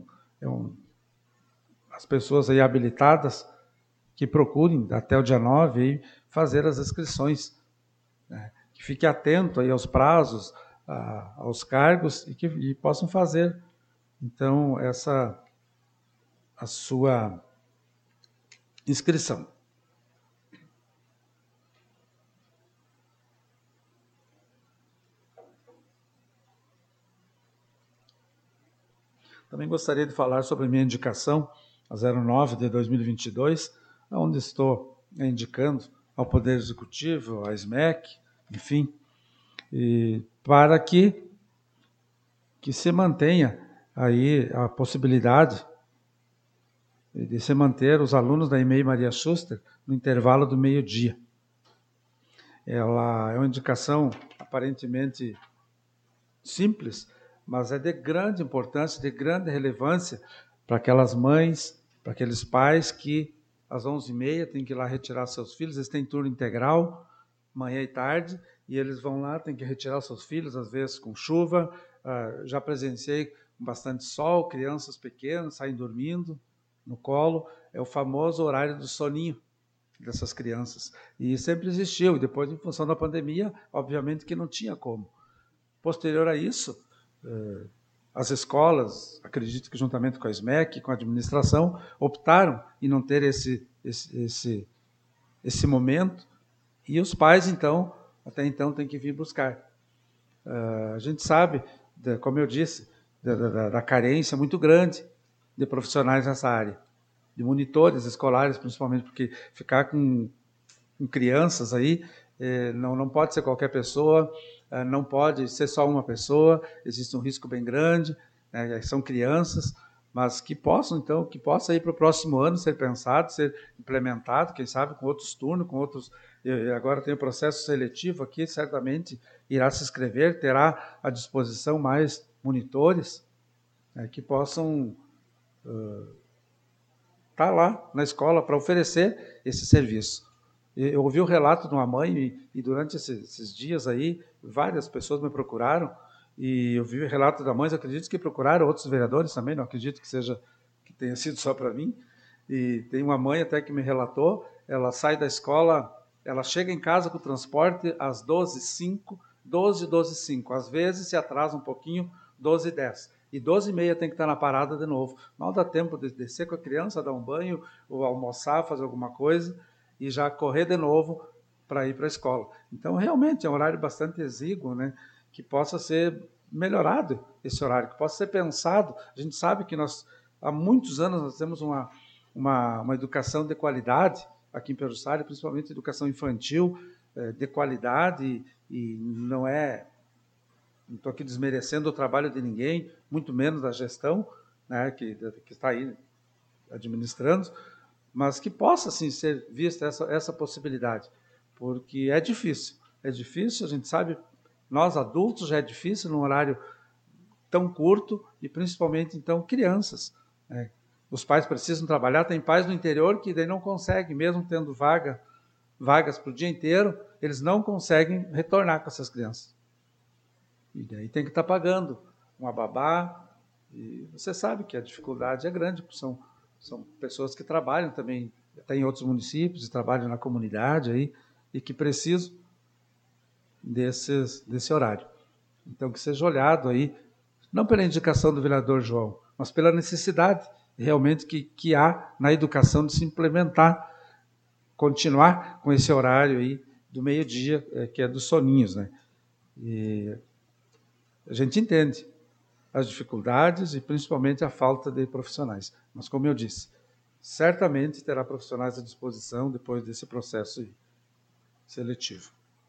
S6: as pessoas aí habilitadas que procurem até o dia 9 aí, fazer as inscrições, né? Que fique atento aí aos prazos, aos cargos e possam fazer, então, a sua inscrição. Também gostaria de falar sobre a minha indicação, a 09 de 2022, onde estou indicando ao Poder Executivo, à SMEC, enfim, para que se mantenha aí a possibilidade de se manter os alunos da EMEI Maria Schuster no intervalo do meio-dia. Ela é uma indicação aparentemente simples, mas é de grande importância, de grande relevância para aquelas mães, para aqueles pais que às 11h30 têm que ir lá retirar seus filhos. Eles têm turno integral, manhã e tarde, e eles vão lá, têm que retirar seus filhos, às vezes com chuva. Já presenciei com bastante sol, crianças pequenas saem dormindo no colo. É o famoso horário do soninho dessas crianças. E sempre existiu, e depois, em função da pandemia, obviamente que não tinha como. Posterior a isso, as escolas, acredito que juntamente com a SMEC, com a administração, optaram em não ter esse momento, e os pais, então, até então, têm que vir buscar. A gente sabe, como eu disse, da carência muito grande de profissionais nessa área, de monitores escolares, principalmente, porque ficar com crianças aí, não pode ser qualquer pessoa, não pode ser só uma pessoa, existe um risco bem grande, são crianças, mas que possa ir para o próximo ano ser pensado, ser implementado, quem sabe com outros turnos, com outros. Agora tem o processo seletivo aqui, certamente irá se inscrever, terá à disposição mais monitores que possam estar lá na escola para oferecer esse serviço. Eu ouvi o relato de uma mãe, e durante esses dias aí, várias pessoas me procuraram, e eu vi o relato da mãe, eu acredito que procuraram outros vereadores também, não acredito que tenha sido só para mim. E tem uma mãe até que me relatou, ela sai da escola, ela chega em casa com o transporte às 12h05, 12h05, às vezes se atrasa um pouquinho, 12h10. E 12h30 tem que estar na parada de novo. Mal dá tempo de descer com a criança, dar um banho, ou almoçar, fazer alguma coisa, e já correr de novo para ir para a escola. Então, realmente, é um horário bastante exíguo, né, que possa ser melhorado esse horário, que possa ser pensado. A gente sabe que há muitos anos, nós temos uma educação de qualidade aqui em Pejuçara, principalmente educação infantil de qualidade, e não estou aqui desmerecendo o trabalho de ninguém, muito menos da gestão, né, que está aí administrando, mas que possa, sim, ser vista essa possibilidade, porque é difícil, a gente sabe, nós adultos já é difícil num horário tão curto, e principalmente, então, crianças, né? Os pais precisam trabalhar, tem pais no interior que daí não conseguem, mesmo tendo vagas para o dia inteiro, eles não conseguem retornar com essas crianças. E daí tem que estar pagando uma babá, e você sabe que a dificuldade é grande, são pessoas que trabalham também, até em outros municípios, e trabalham na comunidade aí, e que precisam desse horário. Então, que seja olhado aí, não pela indicação do vereador João, mas pela necessidade realmente que há na educação de se implementar, continuar com esse horário aí do meio-dia, que é dos soninhos, né? E a gente entende as dificuldades e principalmente a falta de profissionais. Mas, como eu disse, certamente terá profissionais à disposição depois desse processo seletivo.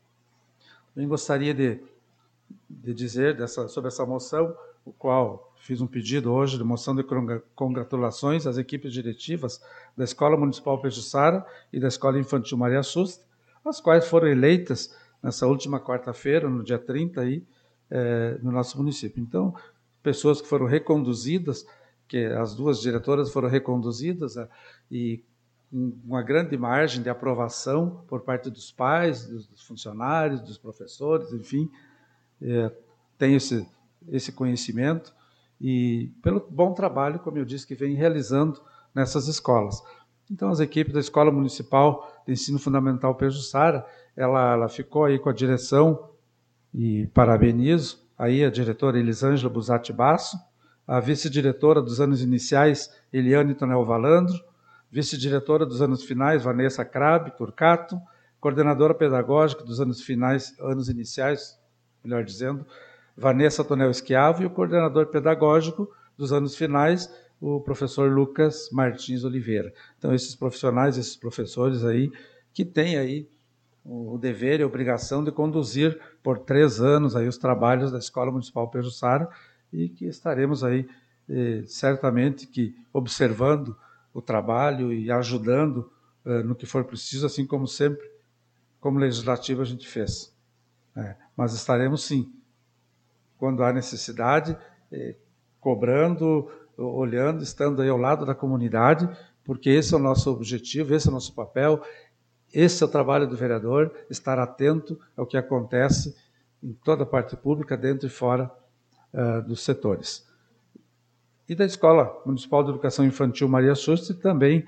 S6: Eu gostaria de dizer sobre essa moção, o qual fiz um pedido hoje de moção de congratulações às equipes diretivas da Escola Municipal Pejuçara e da Escola Infantil Maria Susta, as quais foram eleitas nessa última quarta-feira, no dia 30, no nosso município. Então, pessoas que foram reconduzidas, que as duas diretoras foram reconduzidas e uma grande margem de aprovação por parte dos pais, dos funcionários, dos professores, enfim, tenho esse conhecimento e pelo bom trabalho, como eu disse, que vem realizando nessas escolas. Então, as equipes da Escola Municipal de Ensino Fundamental Pejuçara, ela ficou aí com a direção e parabenizo aí a diretora Elisângela Busatti Basso, a vice-diretora dos anos iniciais, Eliane Tonel Valandro, vice-diretora dos anos finais, Vanessa Crabe Turcato, coordenadora pedagógica dos anos iniciais, melhor dizendo, Vanessa Tonel Schiavo, e o coordenador pedagógico dos anos finais, o professor Lucas Martins Oliveira. Então, esses profissionais, esses professores aí, que têm aí o dever e a obrigação de conduzir por 3 anos aí os trabalhos da Escola Municipal Pejuçara, e que estaremos aí, certamente, que observando o trabalho e ajudando no que for preciso, assim como sempre, como legislativo a gente fez. Mas estaremos, sim, quando há necessidade, cobrando, olhando, estando aí ao lado da comunidade, porque esse é o nosso objetivo, esse é o nosso papel, esse é o trabalho do vereador, estar atento ao que acontece em toda a parte pública, dentro e fora dos setores. E da Escola Municipal de Educação Infantil Maria Susta, e também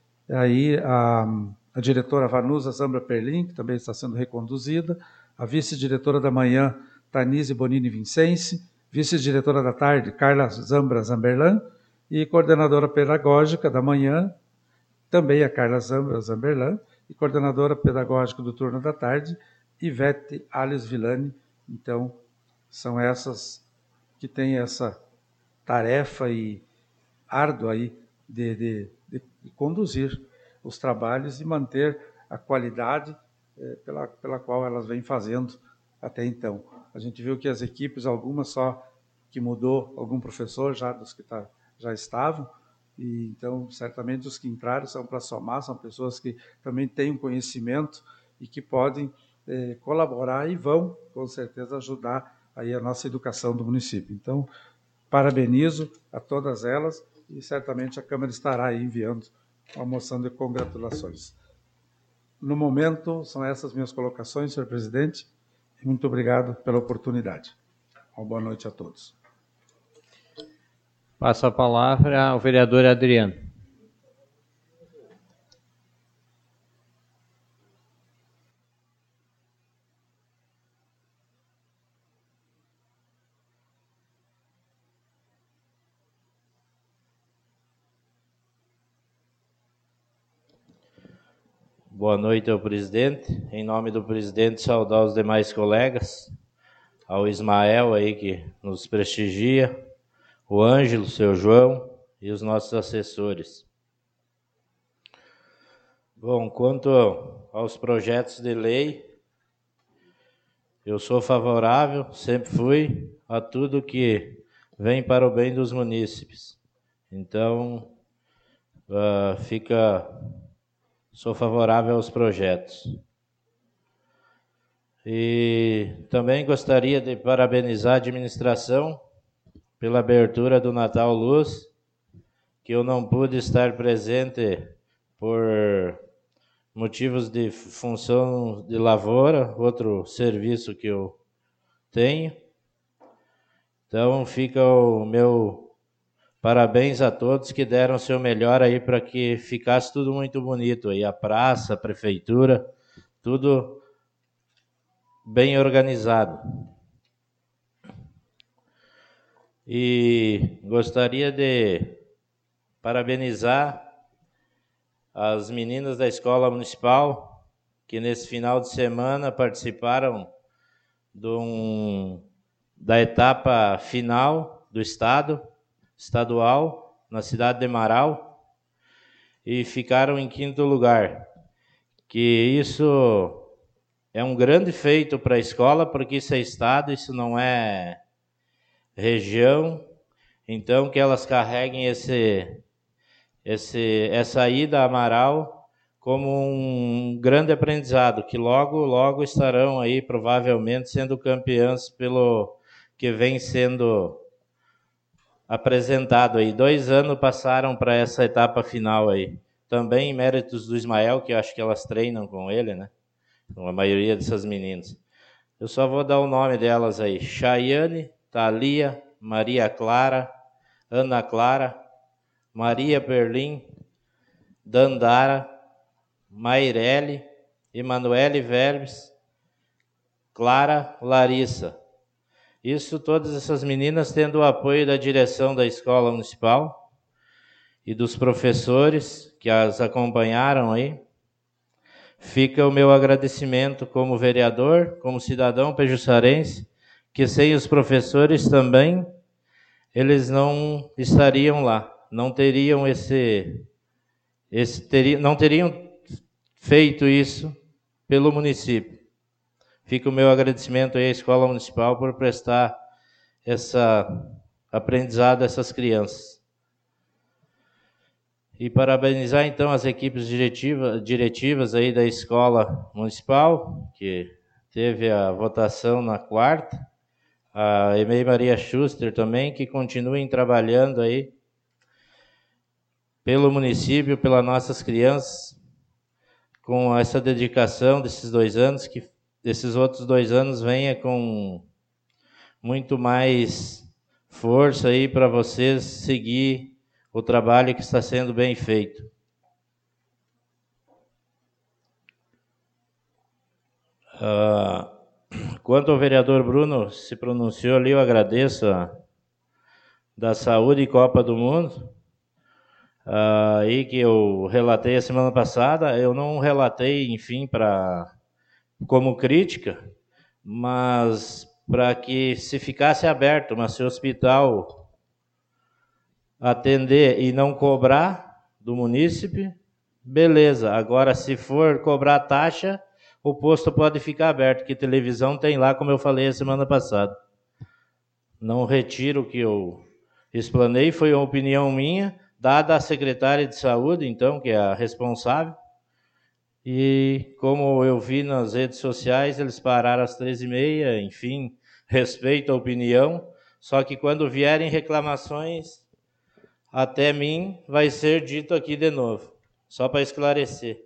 S6: aí a diretora Vanusa Zambra Perlin, que também está sendo reconduzida, a vice-diretora da manhã, Tanise Bonini Vincense, vice-diretora da tarde, Carla Zambra Zamberlan, e coordenadora pedagógica da manhã, também a Carla Zambra Zamberlan, e coordenadora pedagógica do turno da tarde, Ivete Alice Villani. Então, são essas que têm essa tarefa e árdua aí de conduzir os trabalhos e manter a qualidade pela qual elas vêm fazendo até então. A gente viu que as equipes, algumas só que mudou algum professor, já dos que já estavam, e então certamente os que entraram são para somar, são pessoas que também têm um conhecimento e que podem colaborar e vão, com certeza, ajudar aí a nossa educação do município. Então, parabenizo a todas elas e certamente a Câmara estará aí enviando uma moção de congratulações. No momento, são essas minhas colocações, senhor presidente, e muito obrigado pela oportunidade. Uma boa noite a todos.
S1: Passo a palavra ao vereador Adriano.
S7: Boa noite ao presidente. Em nome do presidente, saudar os demais colegas, ao Ismael aí que nos prestigia, o Ângelo, o seu João e os nossos assessores. Bom, quanto aos projetos de lei, eu sou favorável, sempre fui, a tudo que vem para o bem dos munícipes. Então, sou favorável aos projetos. E também gostaria de parabenizar a administração pela abertura do Natal Luz, que eu não pude estar presente por motivos de função de lavoura, outro serviço que eu tenho. Então fica o meu parabéns a todos que deram o seu melhor aí para que ficasse tudo muito bonito aí, a praça, a prefeitura, tudo bem organizado. E gostaria de parabenizar as meninas da Escola Municipal que nesse final de semana participaram da etapa final do estadual, na cidade de Marau. e ficaram em 5º lugar. Que isso é um grande feito para a escola, porque isso é estado, isso não é região. Então, que elas carreguem essa ida a Amaral como um grande aprendizado, que logo, logo estarão aí, provavelmente, sendo campeãs pelo que vem sendo apresentado aí. 2 anos passaram para essa etapa final aí. Também méritos do Ismael, que eu acho que elas treinam com ele, né? A maioria dessas meninas. Eu só vou dar o nome delas aí. Chayane, Thalia, Maria Clara, Ana Clara, Maria Berlim, Dandara, Mairelle, Emanuele Verbes, Clara Larissa. Isso, todas essas meninas tendo o apoio da direção da escola municipal e dos professores que as acompanharam aí. Fica o meu agradecimento como vereador, como cidadão pejuçarense, que sem os professores também, eles não estariam lá, não teriam não teriam feito isso pelo município. Fica o meu agradecimento aí à Escola Municipal por prestar essa aprendizado a essas crianças. E parabenizar então as equipes diretivas aí da Escola Municipal, que teve a votação na 4ª, a Emei Maria Schuster também, que continuem trabalhando aí pelo município, pelas nossas crianças, com essa dedicação desses 2 anos, que esses outros 2 anos venha com muito mais força aí para vocês seguir o trabalho que está sendo bem feito. Quanto ao vereador Bruno se pronunciou ali, eu agradeço da Saúde e Copa do Mundo, aí que eu relatei a semana passada. Eu não relatei, enfim, como crítica, mas para que se ficasse aberto, mas se o hospital atender e não cobrar do munícipe, beleza. Agora, se for cobrar taxa, o posto pode ficar aberto, que televisão tem lá, como eu falei a semana passada. Não retiro o que eu explanei, foi uma opinião minha, dada à secretária de saúde, então, que é a responsável. E como eu vi nas redes sociais, eles pararam às 13h30, enfim, respeito a opinião, só que quando vierem reclamações até mim, vai ser dito aqui de novo, só para esclarecer.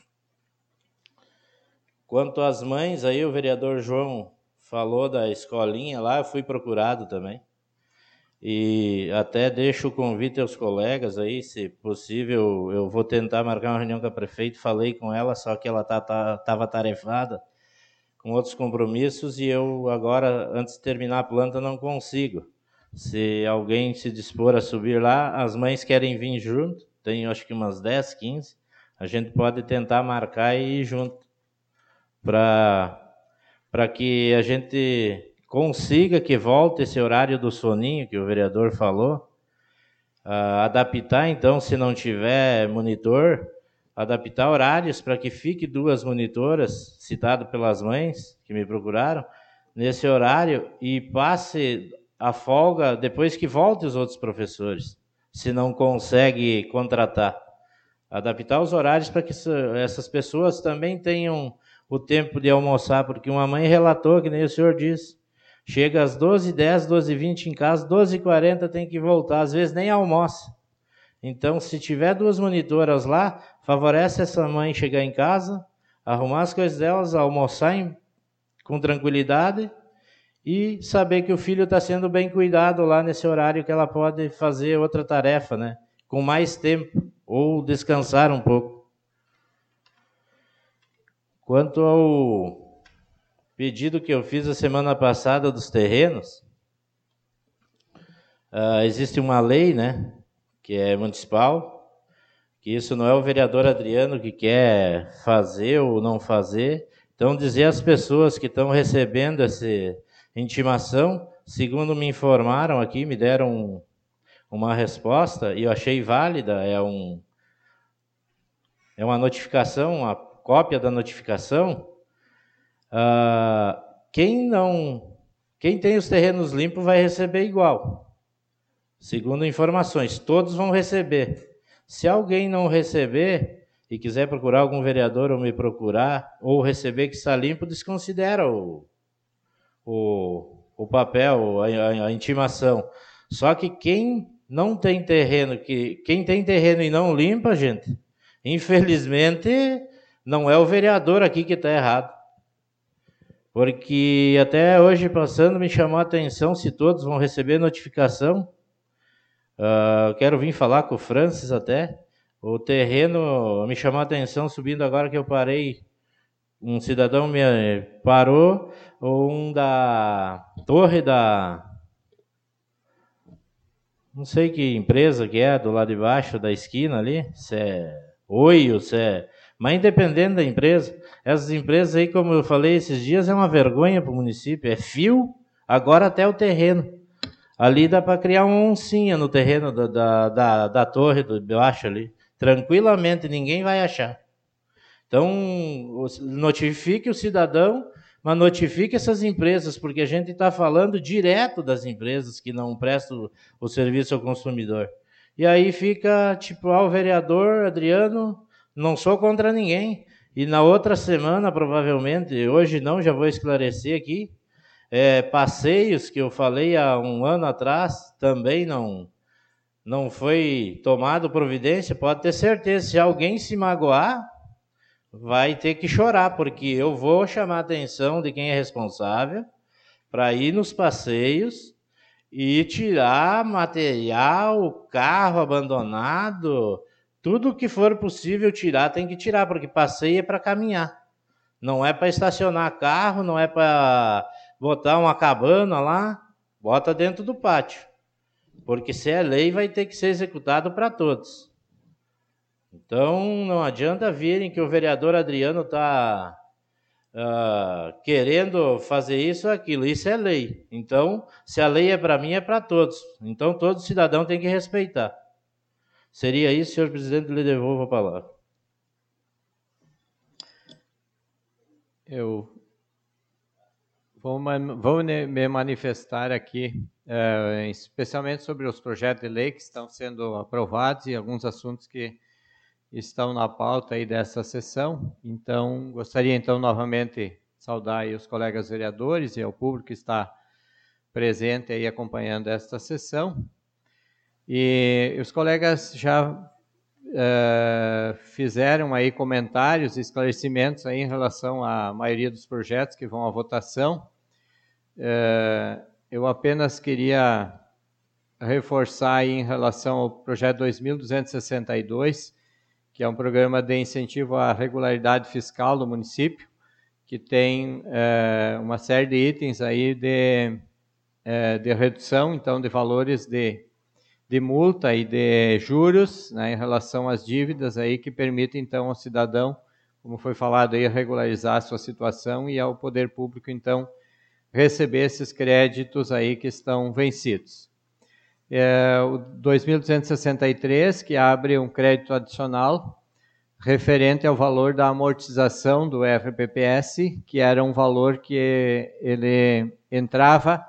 S7: Quanto às mães, aí o vereador João falou da escolinha lá, eu fui procurado também. E até deixo o convite aos colegas aí, se possível, eu vou tentar marcar uma reunião com a prefeita. Falei com ela, só que ela estava atarefada com outros compromissos e eu agora, antes de terminar a planta, não consigo. Se alguém se dispor a subir lá, as mães querem vir junto, tem acho que umas 10, 15, a gente pode tentar marcar e ir junto, para que a gente consiga que volte esse horário do soninho que o vereador falou, adaptar então, se não tiver monitor, adaptar horários para que fique 2 monitoras, citado pelas mães que me procuraram, nesse horário, e passe a folga depois que volte os outros professores, se não consegue contratar. Adaptar os horários para que essas pessoas também tenham o tempo de almoçar, porque uma mãe relatou, que nem o senhor disse, chega às 12h10, 12h20 em casa, 12h40 tem que voltar, às vezes nem almoça. Então, se tiver 2 monitoras lá, favorece essa mãe chegar em casa, arrumar as coisas delas, almoçar com tranquilidade e saber que o filho está sendo bem cuidado lá nesse horário, que ela pode fazer outra tarefa, né? Com mais tempo, ou descansar um pouco. Quanto ao pedido que eu fiz a semana passada dos terrenos, existe uma lei, né, que é municipal, que isso não é o vereador Adriano que quer fazer ou não fazer. Então, dizer às pessoas que estão recebendo essa intimação, segundo me informaram aqui, me deram uma resposta, e eu achei válida, é uma notificação, uma cópia da notificação. Quem tem os terrenos limpos vai receber igual. Segundo informações, todos vão receber. Se alguém não receber e quiser procurar algum vereador ou me procurar, ou receber que está limpo, desconsidera o papel, a intimação. Só que quem não tem terreno, quem tem terreno e não limpa, gente, infelizmente não é o vereador aqui que está errado. Porque até hoje, passando, me chamou a atenção se todos vão receber notificação. Quero vir falar com o Francis até. O terreno me chamou a atenção, subindo agora que eu parei. Um cidadão me parou, um da torre da... Não sei que empresa que é, do lado de baixo da esquina ali, se é Oi, ou se é... Mas independente da empresa, essas empresas aí, como eu falei esses dias, é uma vergonha para o município. É fio, agora até o terreno. Ali dá para criar uma oncinha no terreno da torre do baixo ali. Tranquilamente, ninguém vai achar. Então, notifique o cidadão, mas notifique essas empresas, porque a gente está falando direto das empresas que não prestam o serviço ao consumidor. E aí fica, tipo, o vereador Adriano, não sou contra ninguém. E na outra semana, provavelmente, hoje não, já vou esclarecer aqui, passeios que eu falei há um ano atrás, também não foi tomado providência. Pode ter certeza, se alguém se magoar, vai ter que chorar, porque eu vou chamar a atenção de quem é responsável para ir nos passeios e tirar material, carro abandonado, tudo que for possível tirar, tem que tirar, porque passeio é para caminhar. Não é para estacionar carro, não é para botar uma cabana lá, bota dentro do pátio. Porque se é lei, vai ter que ser executado para todos. Então, não adianta virem que o vereador Adriano está querendo fazer isso ou aquilo. Isso é lei. Então, se a lei é para mim, é para todos. Então, todo cidadão tem que respeitar. Seria isso, senhor presidente, lhe devolvo a palavra.
S1: Eu vou me manifestar aqui, especialmente sobre os projetos de lei que estão sendo aprovados e alguns assuntos que estão na pauta aí dessa sessão. Então, gostaria então novamente saudar aí os colegas vereadores e ao público que está presente aí acompanhando esta sessão. E os colegas já fizeram aí comentários e esclarecimentos aí em relação à maioria dos projetos que vão à votação. Eu apenas queria reforçar aí em relação ao projeto 2262, que é um programa de incentivo à regularidade fiscal do município, que tem uma série de itens aí de redução, então, de valores de multa e de juros, né, em relação às dívidas aí, que permitem, então, ao cidadão, como foi falado aí, regularizar a sua situação e ao poder público, então, receber esses créditos aí que estão vencidos. O 2263, que abre um crédito adicional referente ao valor da amortização do FPPS, que era um valor que ele entrava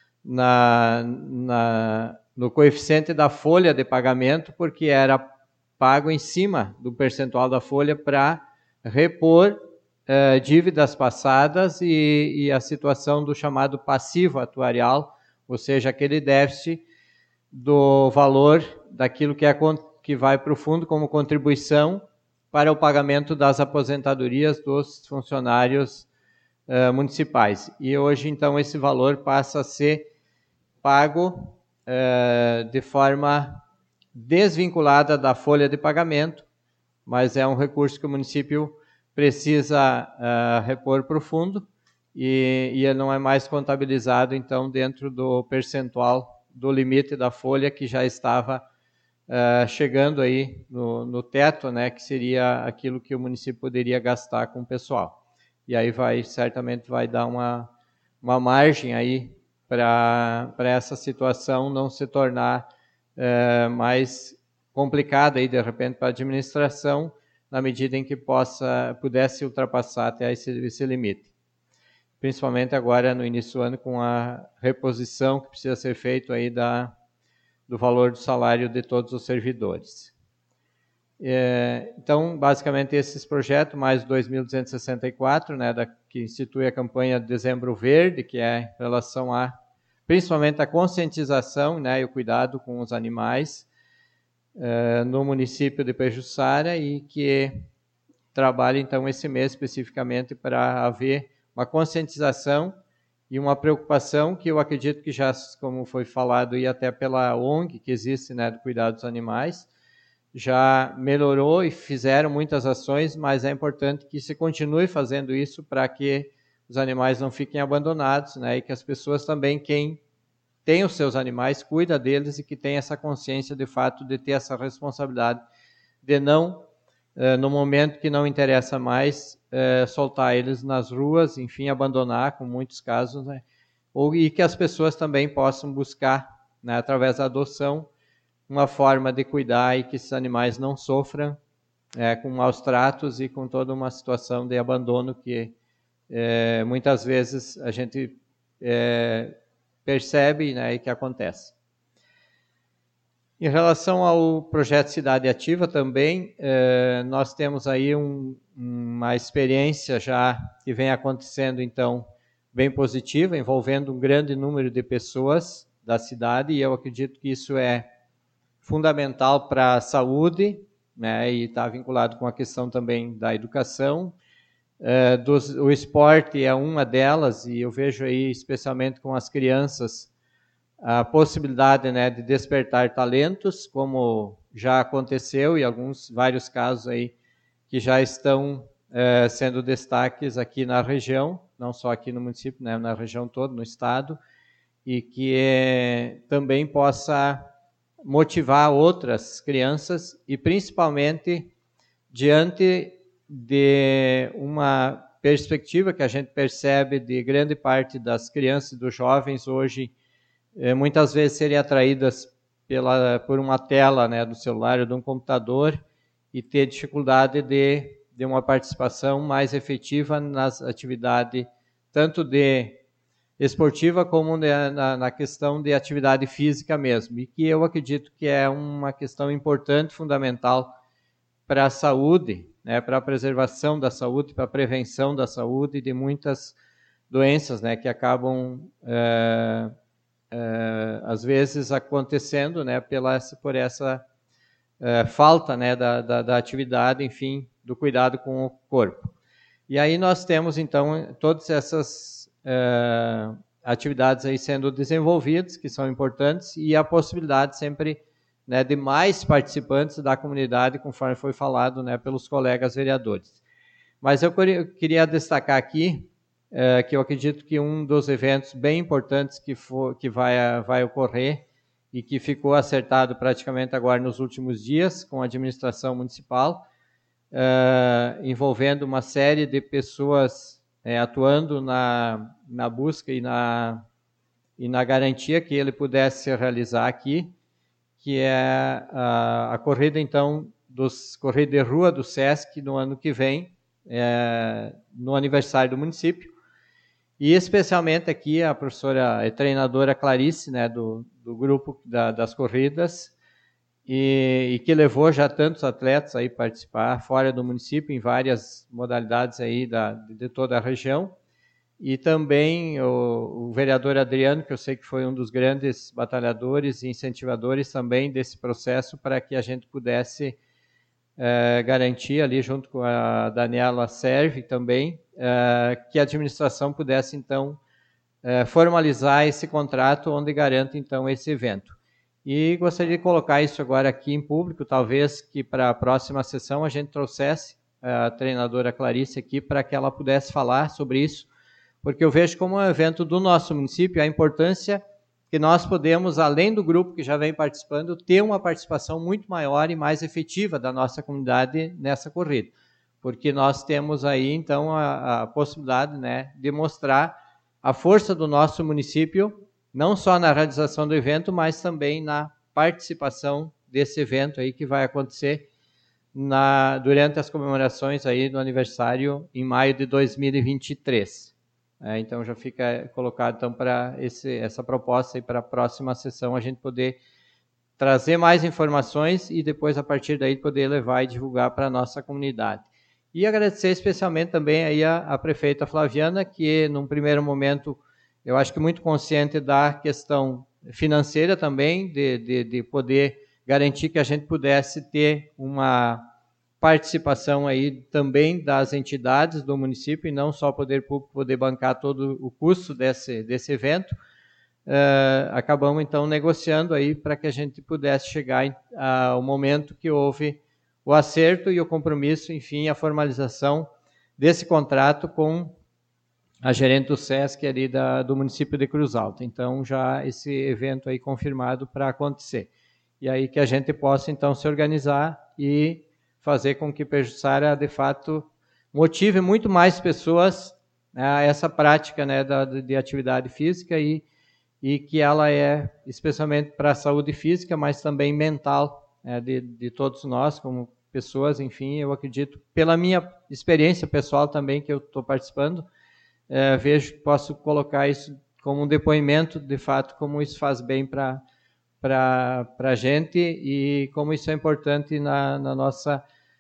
S1: no coeficiente da folha de pagamento, porque era pago em cima do percentual da folha para repor dívidas passadas e a situação do chamado passivo atuarial, ou seja, aquele déficit do valor daquilo que vai para o fundo como contribuição para o pagamento das aposentadorias dos funcionários municipais. E hoje, então, esse valor passa a ser pago de forma desvinculada da folha de pagamento, mas é um recurso que o município precisa repor para o fundo e ele não é mais contabilizado, então, dentro do percentual do limite da folha que já estava chegando aí no teto, né, que seria aquilo que o município poderia gastar com o pessoal. E aí certamente vai dar uma margem aí para essa situação não se tornar mais complicada aí, de repente, para a administração, na medida em que pudesse ultrapassar até esse limite. Principalmente agora no início do ano, com a reposição que precisa ser feita aí do valor do salário de todos os servidores. Então, basicamente, esses projetos, mais 2.264, né, que institui a campanha Dezembro Verde, que é em relação principalmente a conscientização, né, e o cuidado com os animais no município de Pejuçara, e que trabalha, então, esse mês especificamente para haver uma conscientização e uma preocupação que eu acredito que já, como foi falado, e até pela ONG que existe, né, do cuidado dos animais, já melhorou e fizeram muitas ações, mas é importante que se continue fazendo isso para que os animais não fiquem abandonados, né, e que as pessoas também, quem tem os seus animais, cuida deles e que tem essa consciência de fato de ter essa responsabilidade de não, no momento que não interessa mais, soltar eles nas ruas, enfim, abandonar, com muitos casos, né, e que as pessoas também possam buscar, né, através da adoção, uma forma de cuidar e que esses animais não sofram com maus tratos e com toda uma situação de abandono que muitas vezes a gente percebe, né, e que acontece. Em relação ao projeto Cidade Ativa também, nós temos aí uma experiência já que vem acontecendo, então, bem positiva, envolvendo um grande número de pessoas da cidade, e eu acredito que isso é fundamental para a saúde, né, e está vinculado com a questão também da educação. O esporte é uma delas, e eu vejo aí, especialmente com as crianças, a possibilidade, né, de despertar talentos, como já aconteceu, e vários casos aí que já estão sendo destaques aqui na região, não só aqui no município, né, na região toda, no estado, e que também possa motivar outras crianças, e principalmente diante de uma perspectiva que a gente percebe de grande parte das crianças e dos jovens hoje, muitas vezes serem atraídas por uma tela, né, do celular ou de um computador, e ter dificuldade de uma participação mais efetiva nas atividades, tanto esportiva como na questão de atividade física mesmo, e que eu acredito que é uma questão importante, fundamental para a saúde, né, para a preservação da saúde, para a prevenção da saúde de muitas doenças, né, que acabam às vezes acontecendo, né, por essa falta, né, da atividade, enfim, do cuidado com o corpo. E aí nós temos, então, todas essas atividades aí sendo desenvolvidas, que são importantes, e a possibilidade sempre, né, de mais participantes da comunidade, conforme foi falado, né, pelos colegas vereadores. Mas eu queria destacar aqui que eu acredito que um dos eventos bem importantes que vai ocorrer e que ficou acertado praticamente agora nos últimos dias com a administração municipal, envolvendo uma série de pessoas atuando na busca e na garantia que ele pudesse se realizar aqui, que é a corrida, então, corrida de rua do SESC no ano que vem, no aniversário do município, e especialmente aqui a professora e treinadora Clarice, né, do grupo das corridas, e que levou já tantos atletas aí participar fora do município, em várias modalidades aí de toda a região, e também o vereador Adriano, que eu sei que foi um dos grandes batalhadores e incentivadores também desse processo, para que a gente pudesse garantir ali, junto com a Daniela Serve também, que a administração pudesse, então, formalizar esse contrato, onde garante, então, esse evento. E gostaria de colocar isso agora aqui em público, talvez que para a próxima sessão a gente trouxesse a treinadora Clarice aqui, para que ela pudesse falar sobre isso, porque eu vejo como um evento do nosso município a importância que nós podemos, além do grupo que já vem participando, ter uma participação muito maior e mais efetiva da nossa comunidade nessa corrida. Porque nós temos aí, então, a possibilidade, né, de mostrar a força do nosso município, não só na realização do evento, mas também na participação desse evento aí que vai acontecer durante as comemorações aí do aniversário em maio de 2023. Então já fica colocado então para essa proposta para a próxima sessão a gente poder trazer mais informações e depois a partir daí poder levar e divulgar para a nossa comunidade. E agradecer especialmente também aí a prefeita Flaviana, que num primeiro momento eu acho que muito consciente da questão financeira também, de poder garantir que a gente pudesse ter uma participação aí também das entidades do município, e não só o poder público poder bancar todo o custo desse evento. Acabamos então negociando aí para que a gente pudesse chegar ao momento que houve o acerto e o compromisso, enfim, a formalização desse contrato com a gerente do SESC ali do município de Cruz Alta. Então, já esse evento aí confirmado para acontecer. E aí que a gente possa, então, se organizar e fazer com que Pejuçara, de fato, motive muito mais pessoas a essa prática, né, de atividade física e que ela é, especialmente para a saúde física, mas também mental, de todos nós, como pessoas, enfim, eu acredito, pela minha experiência pessoal também, que eu estou participando, vejo que posso colocar isso como um depoimento, de fato, como isso faz bem para a gente e como isso é importante na nossa,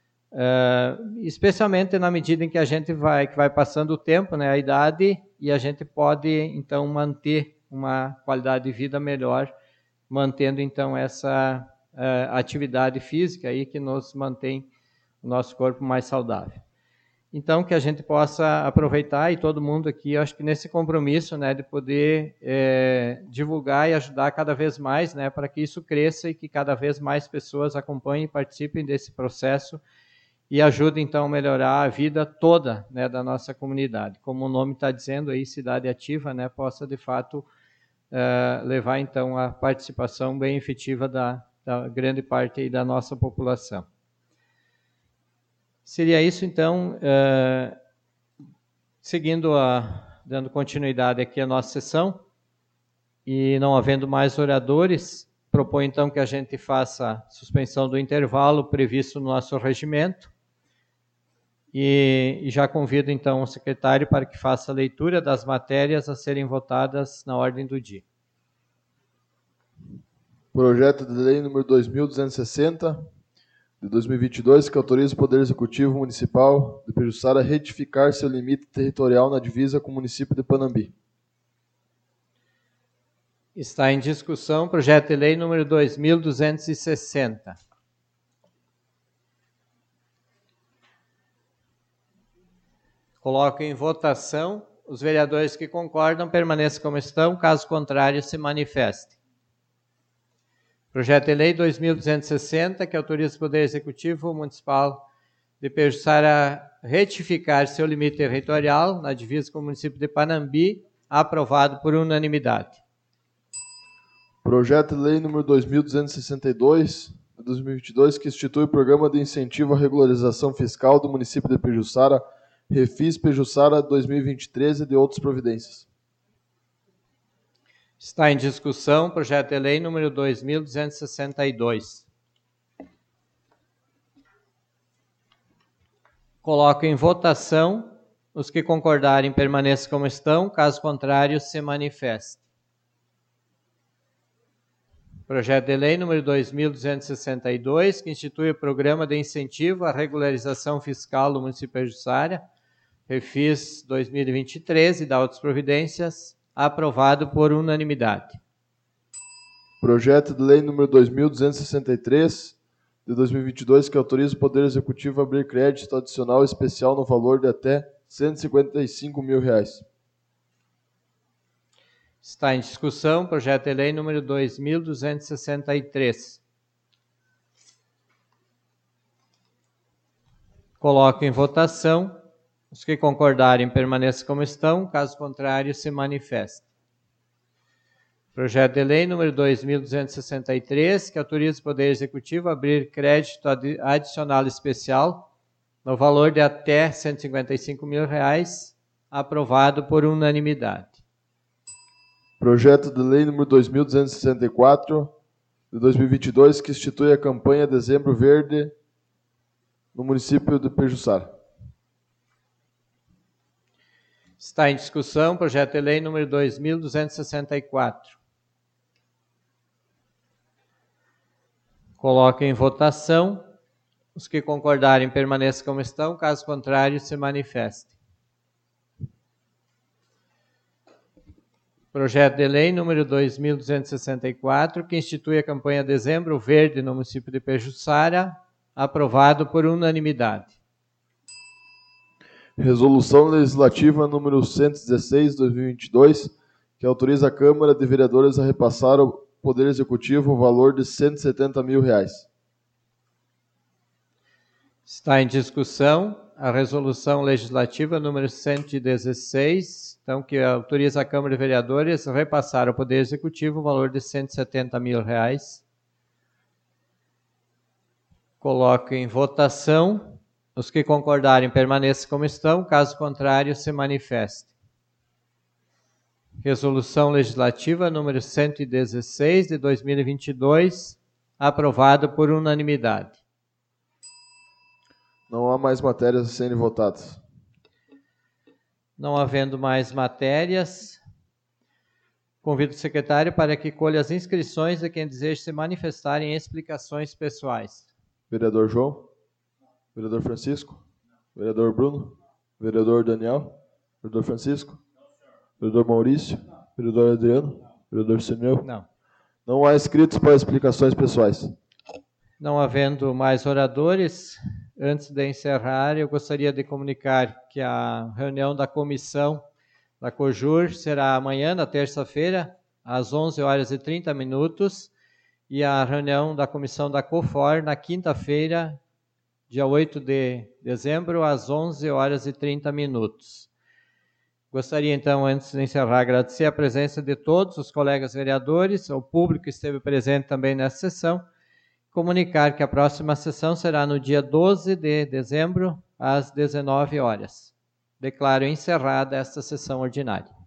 S1: especialmente na medida em que a gente vai passando o tempo, né, a idade, e a gente pode, então, manter uma qualidade de vida melhor, mantendo, então, essa atividade física aí que nos mantém o nosso corpo mais saudável. Então, que a gente possa aproveitar, e todo mundo aqui, eu acho que nesse compromisso, né, de poder divulgar e ajudar cada vez mais, né, para que isso cresça e que cada vez mais pessoas acompanhem e participem desse processo e ajudem, então, a melhorar a vida toda, né, da nossa comunidade. Como o nome está dizendo aí, Cidade Ativa, né, possa, de fato, levar, então, a participação bem efetiva da grande parte aí da nossa população. Seria isso, então, dando continuidade aqui à nossa sessão, e não havendo mais oradores, proponho, então, que a gente faça a suspensão do intervalo previsto no nosso regimento, e já convido, então, o secretário para que faça a leitura das matérias a serem votadas na ordem do dia.
S3: Projeto de lei número 2260, de 2022, que autoriza o Poder Executivo Municipal de Pejuçara a retificar seu limite territorial na divisa com o município de Panambi.
S1: Está em discussão o projeto de lei número 2260. Coloco em votação. Os vereadores que concordam permaneçam como estão, caso contrário, se manifestem. Projeto de lei 2260, que autoriza o Poder Executivo Municipal de Pejuçara a retificar seu limite territorial na divisa com o município de Panambi, aprovado por unanimidade.
S3: Projeto de lei número 2262, de 2022, que institui o Programa de Incentivo à Regularização Fiscal do município de Pejuçara, Refis Pejuçara 2023 e de outras providências.
S1: Está em discussão o projeto de lei número 2262. Coloco em votação. Os que concordarem permaneçam como estão, caso contrário, se manifestem. Projeto de lei número 2262, que institui o Programa de Incentivo à Regularização Fiscal do município de Pejuçara, Refis 2023 e da outras providências, aprovado por unanimidade.
S3: Projeto de lei número 2263, de 2022, que autoriza o Poder Executivo a abrir crédito adicional especial no valor de até R$ 155 mil.
S1: Está em discussão o projeto de lei número 2263. Coloco em votação. Os que concordarem permaneçam como estão, caso contrário, se manifestem. Projeto de lei número 2263, que autoriza o Poder Executivo a abrir crédito adicional especial no valor de até R$ 155 mil, aprovado por unanimidade.
S3: Projeto de lei número 2264, de 2022, que institui a campanha Dezembro Verde no município de Pejuçara.
S1: Está em discussão o projeto de lei número 2264. Coloco em votação. Os que concordarem permaneçam como estão, caso contrário, se manifestem. Projeto de lei número 2264, que institui a campanha Dezembro Verde no município de Pejuçara, aprovado por unanimidade.
S3: Resolução Legislativa número 116/2022, que autoriza a Câmara de Vereadores a repassar ao Poder Executivo o valor de R$ 170 mil.
S1: Está em discussão a resolução legislativa número 116, então, que autoriza a Câmara de Vereadores a repassar ao Poder Executivo o valor de R$ 170 mil. Coloco em votação. Os que concordarem permaneçam como estão, caso contrário, se manifestem. Resolução Legislativa número 116 de 2022, aprovada por unanimidade.
S3: Não há mais matérias a serem votadas.
S1: Não havendo mais matérias, convido o secretário para que colha as inscrições de quem deseja se manifestar em explicações pessoais.
S3: Vereador João? Vereador Francisco? Vereador Bruno? Vereador Daniel? Vereador Francisco? Vereador Maurício? Vereador Adriano? Vereador Sineu?
S1: Não.
S3: Não há inscritos para explicações pessoais.
S1: Não havendo mais oradores, antes de encerrar, eu gostaria de comunicar que a reunião da comissão da COJUR será amanhã, na terça-feira, às 11h30, e a reunião da comissão da COFOR na quinta-feira, dia 8 de dezembro, às 11h30. Gostaria, então, antes de encerrar, agradecer a presença de todos os colegas vereadores, ao público que esteve presente também nessa sessão, comunicar que a próxima sessão será no dia 12 de dezembro, às 19 horas. Declaro encerrada esta sessão ordinária.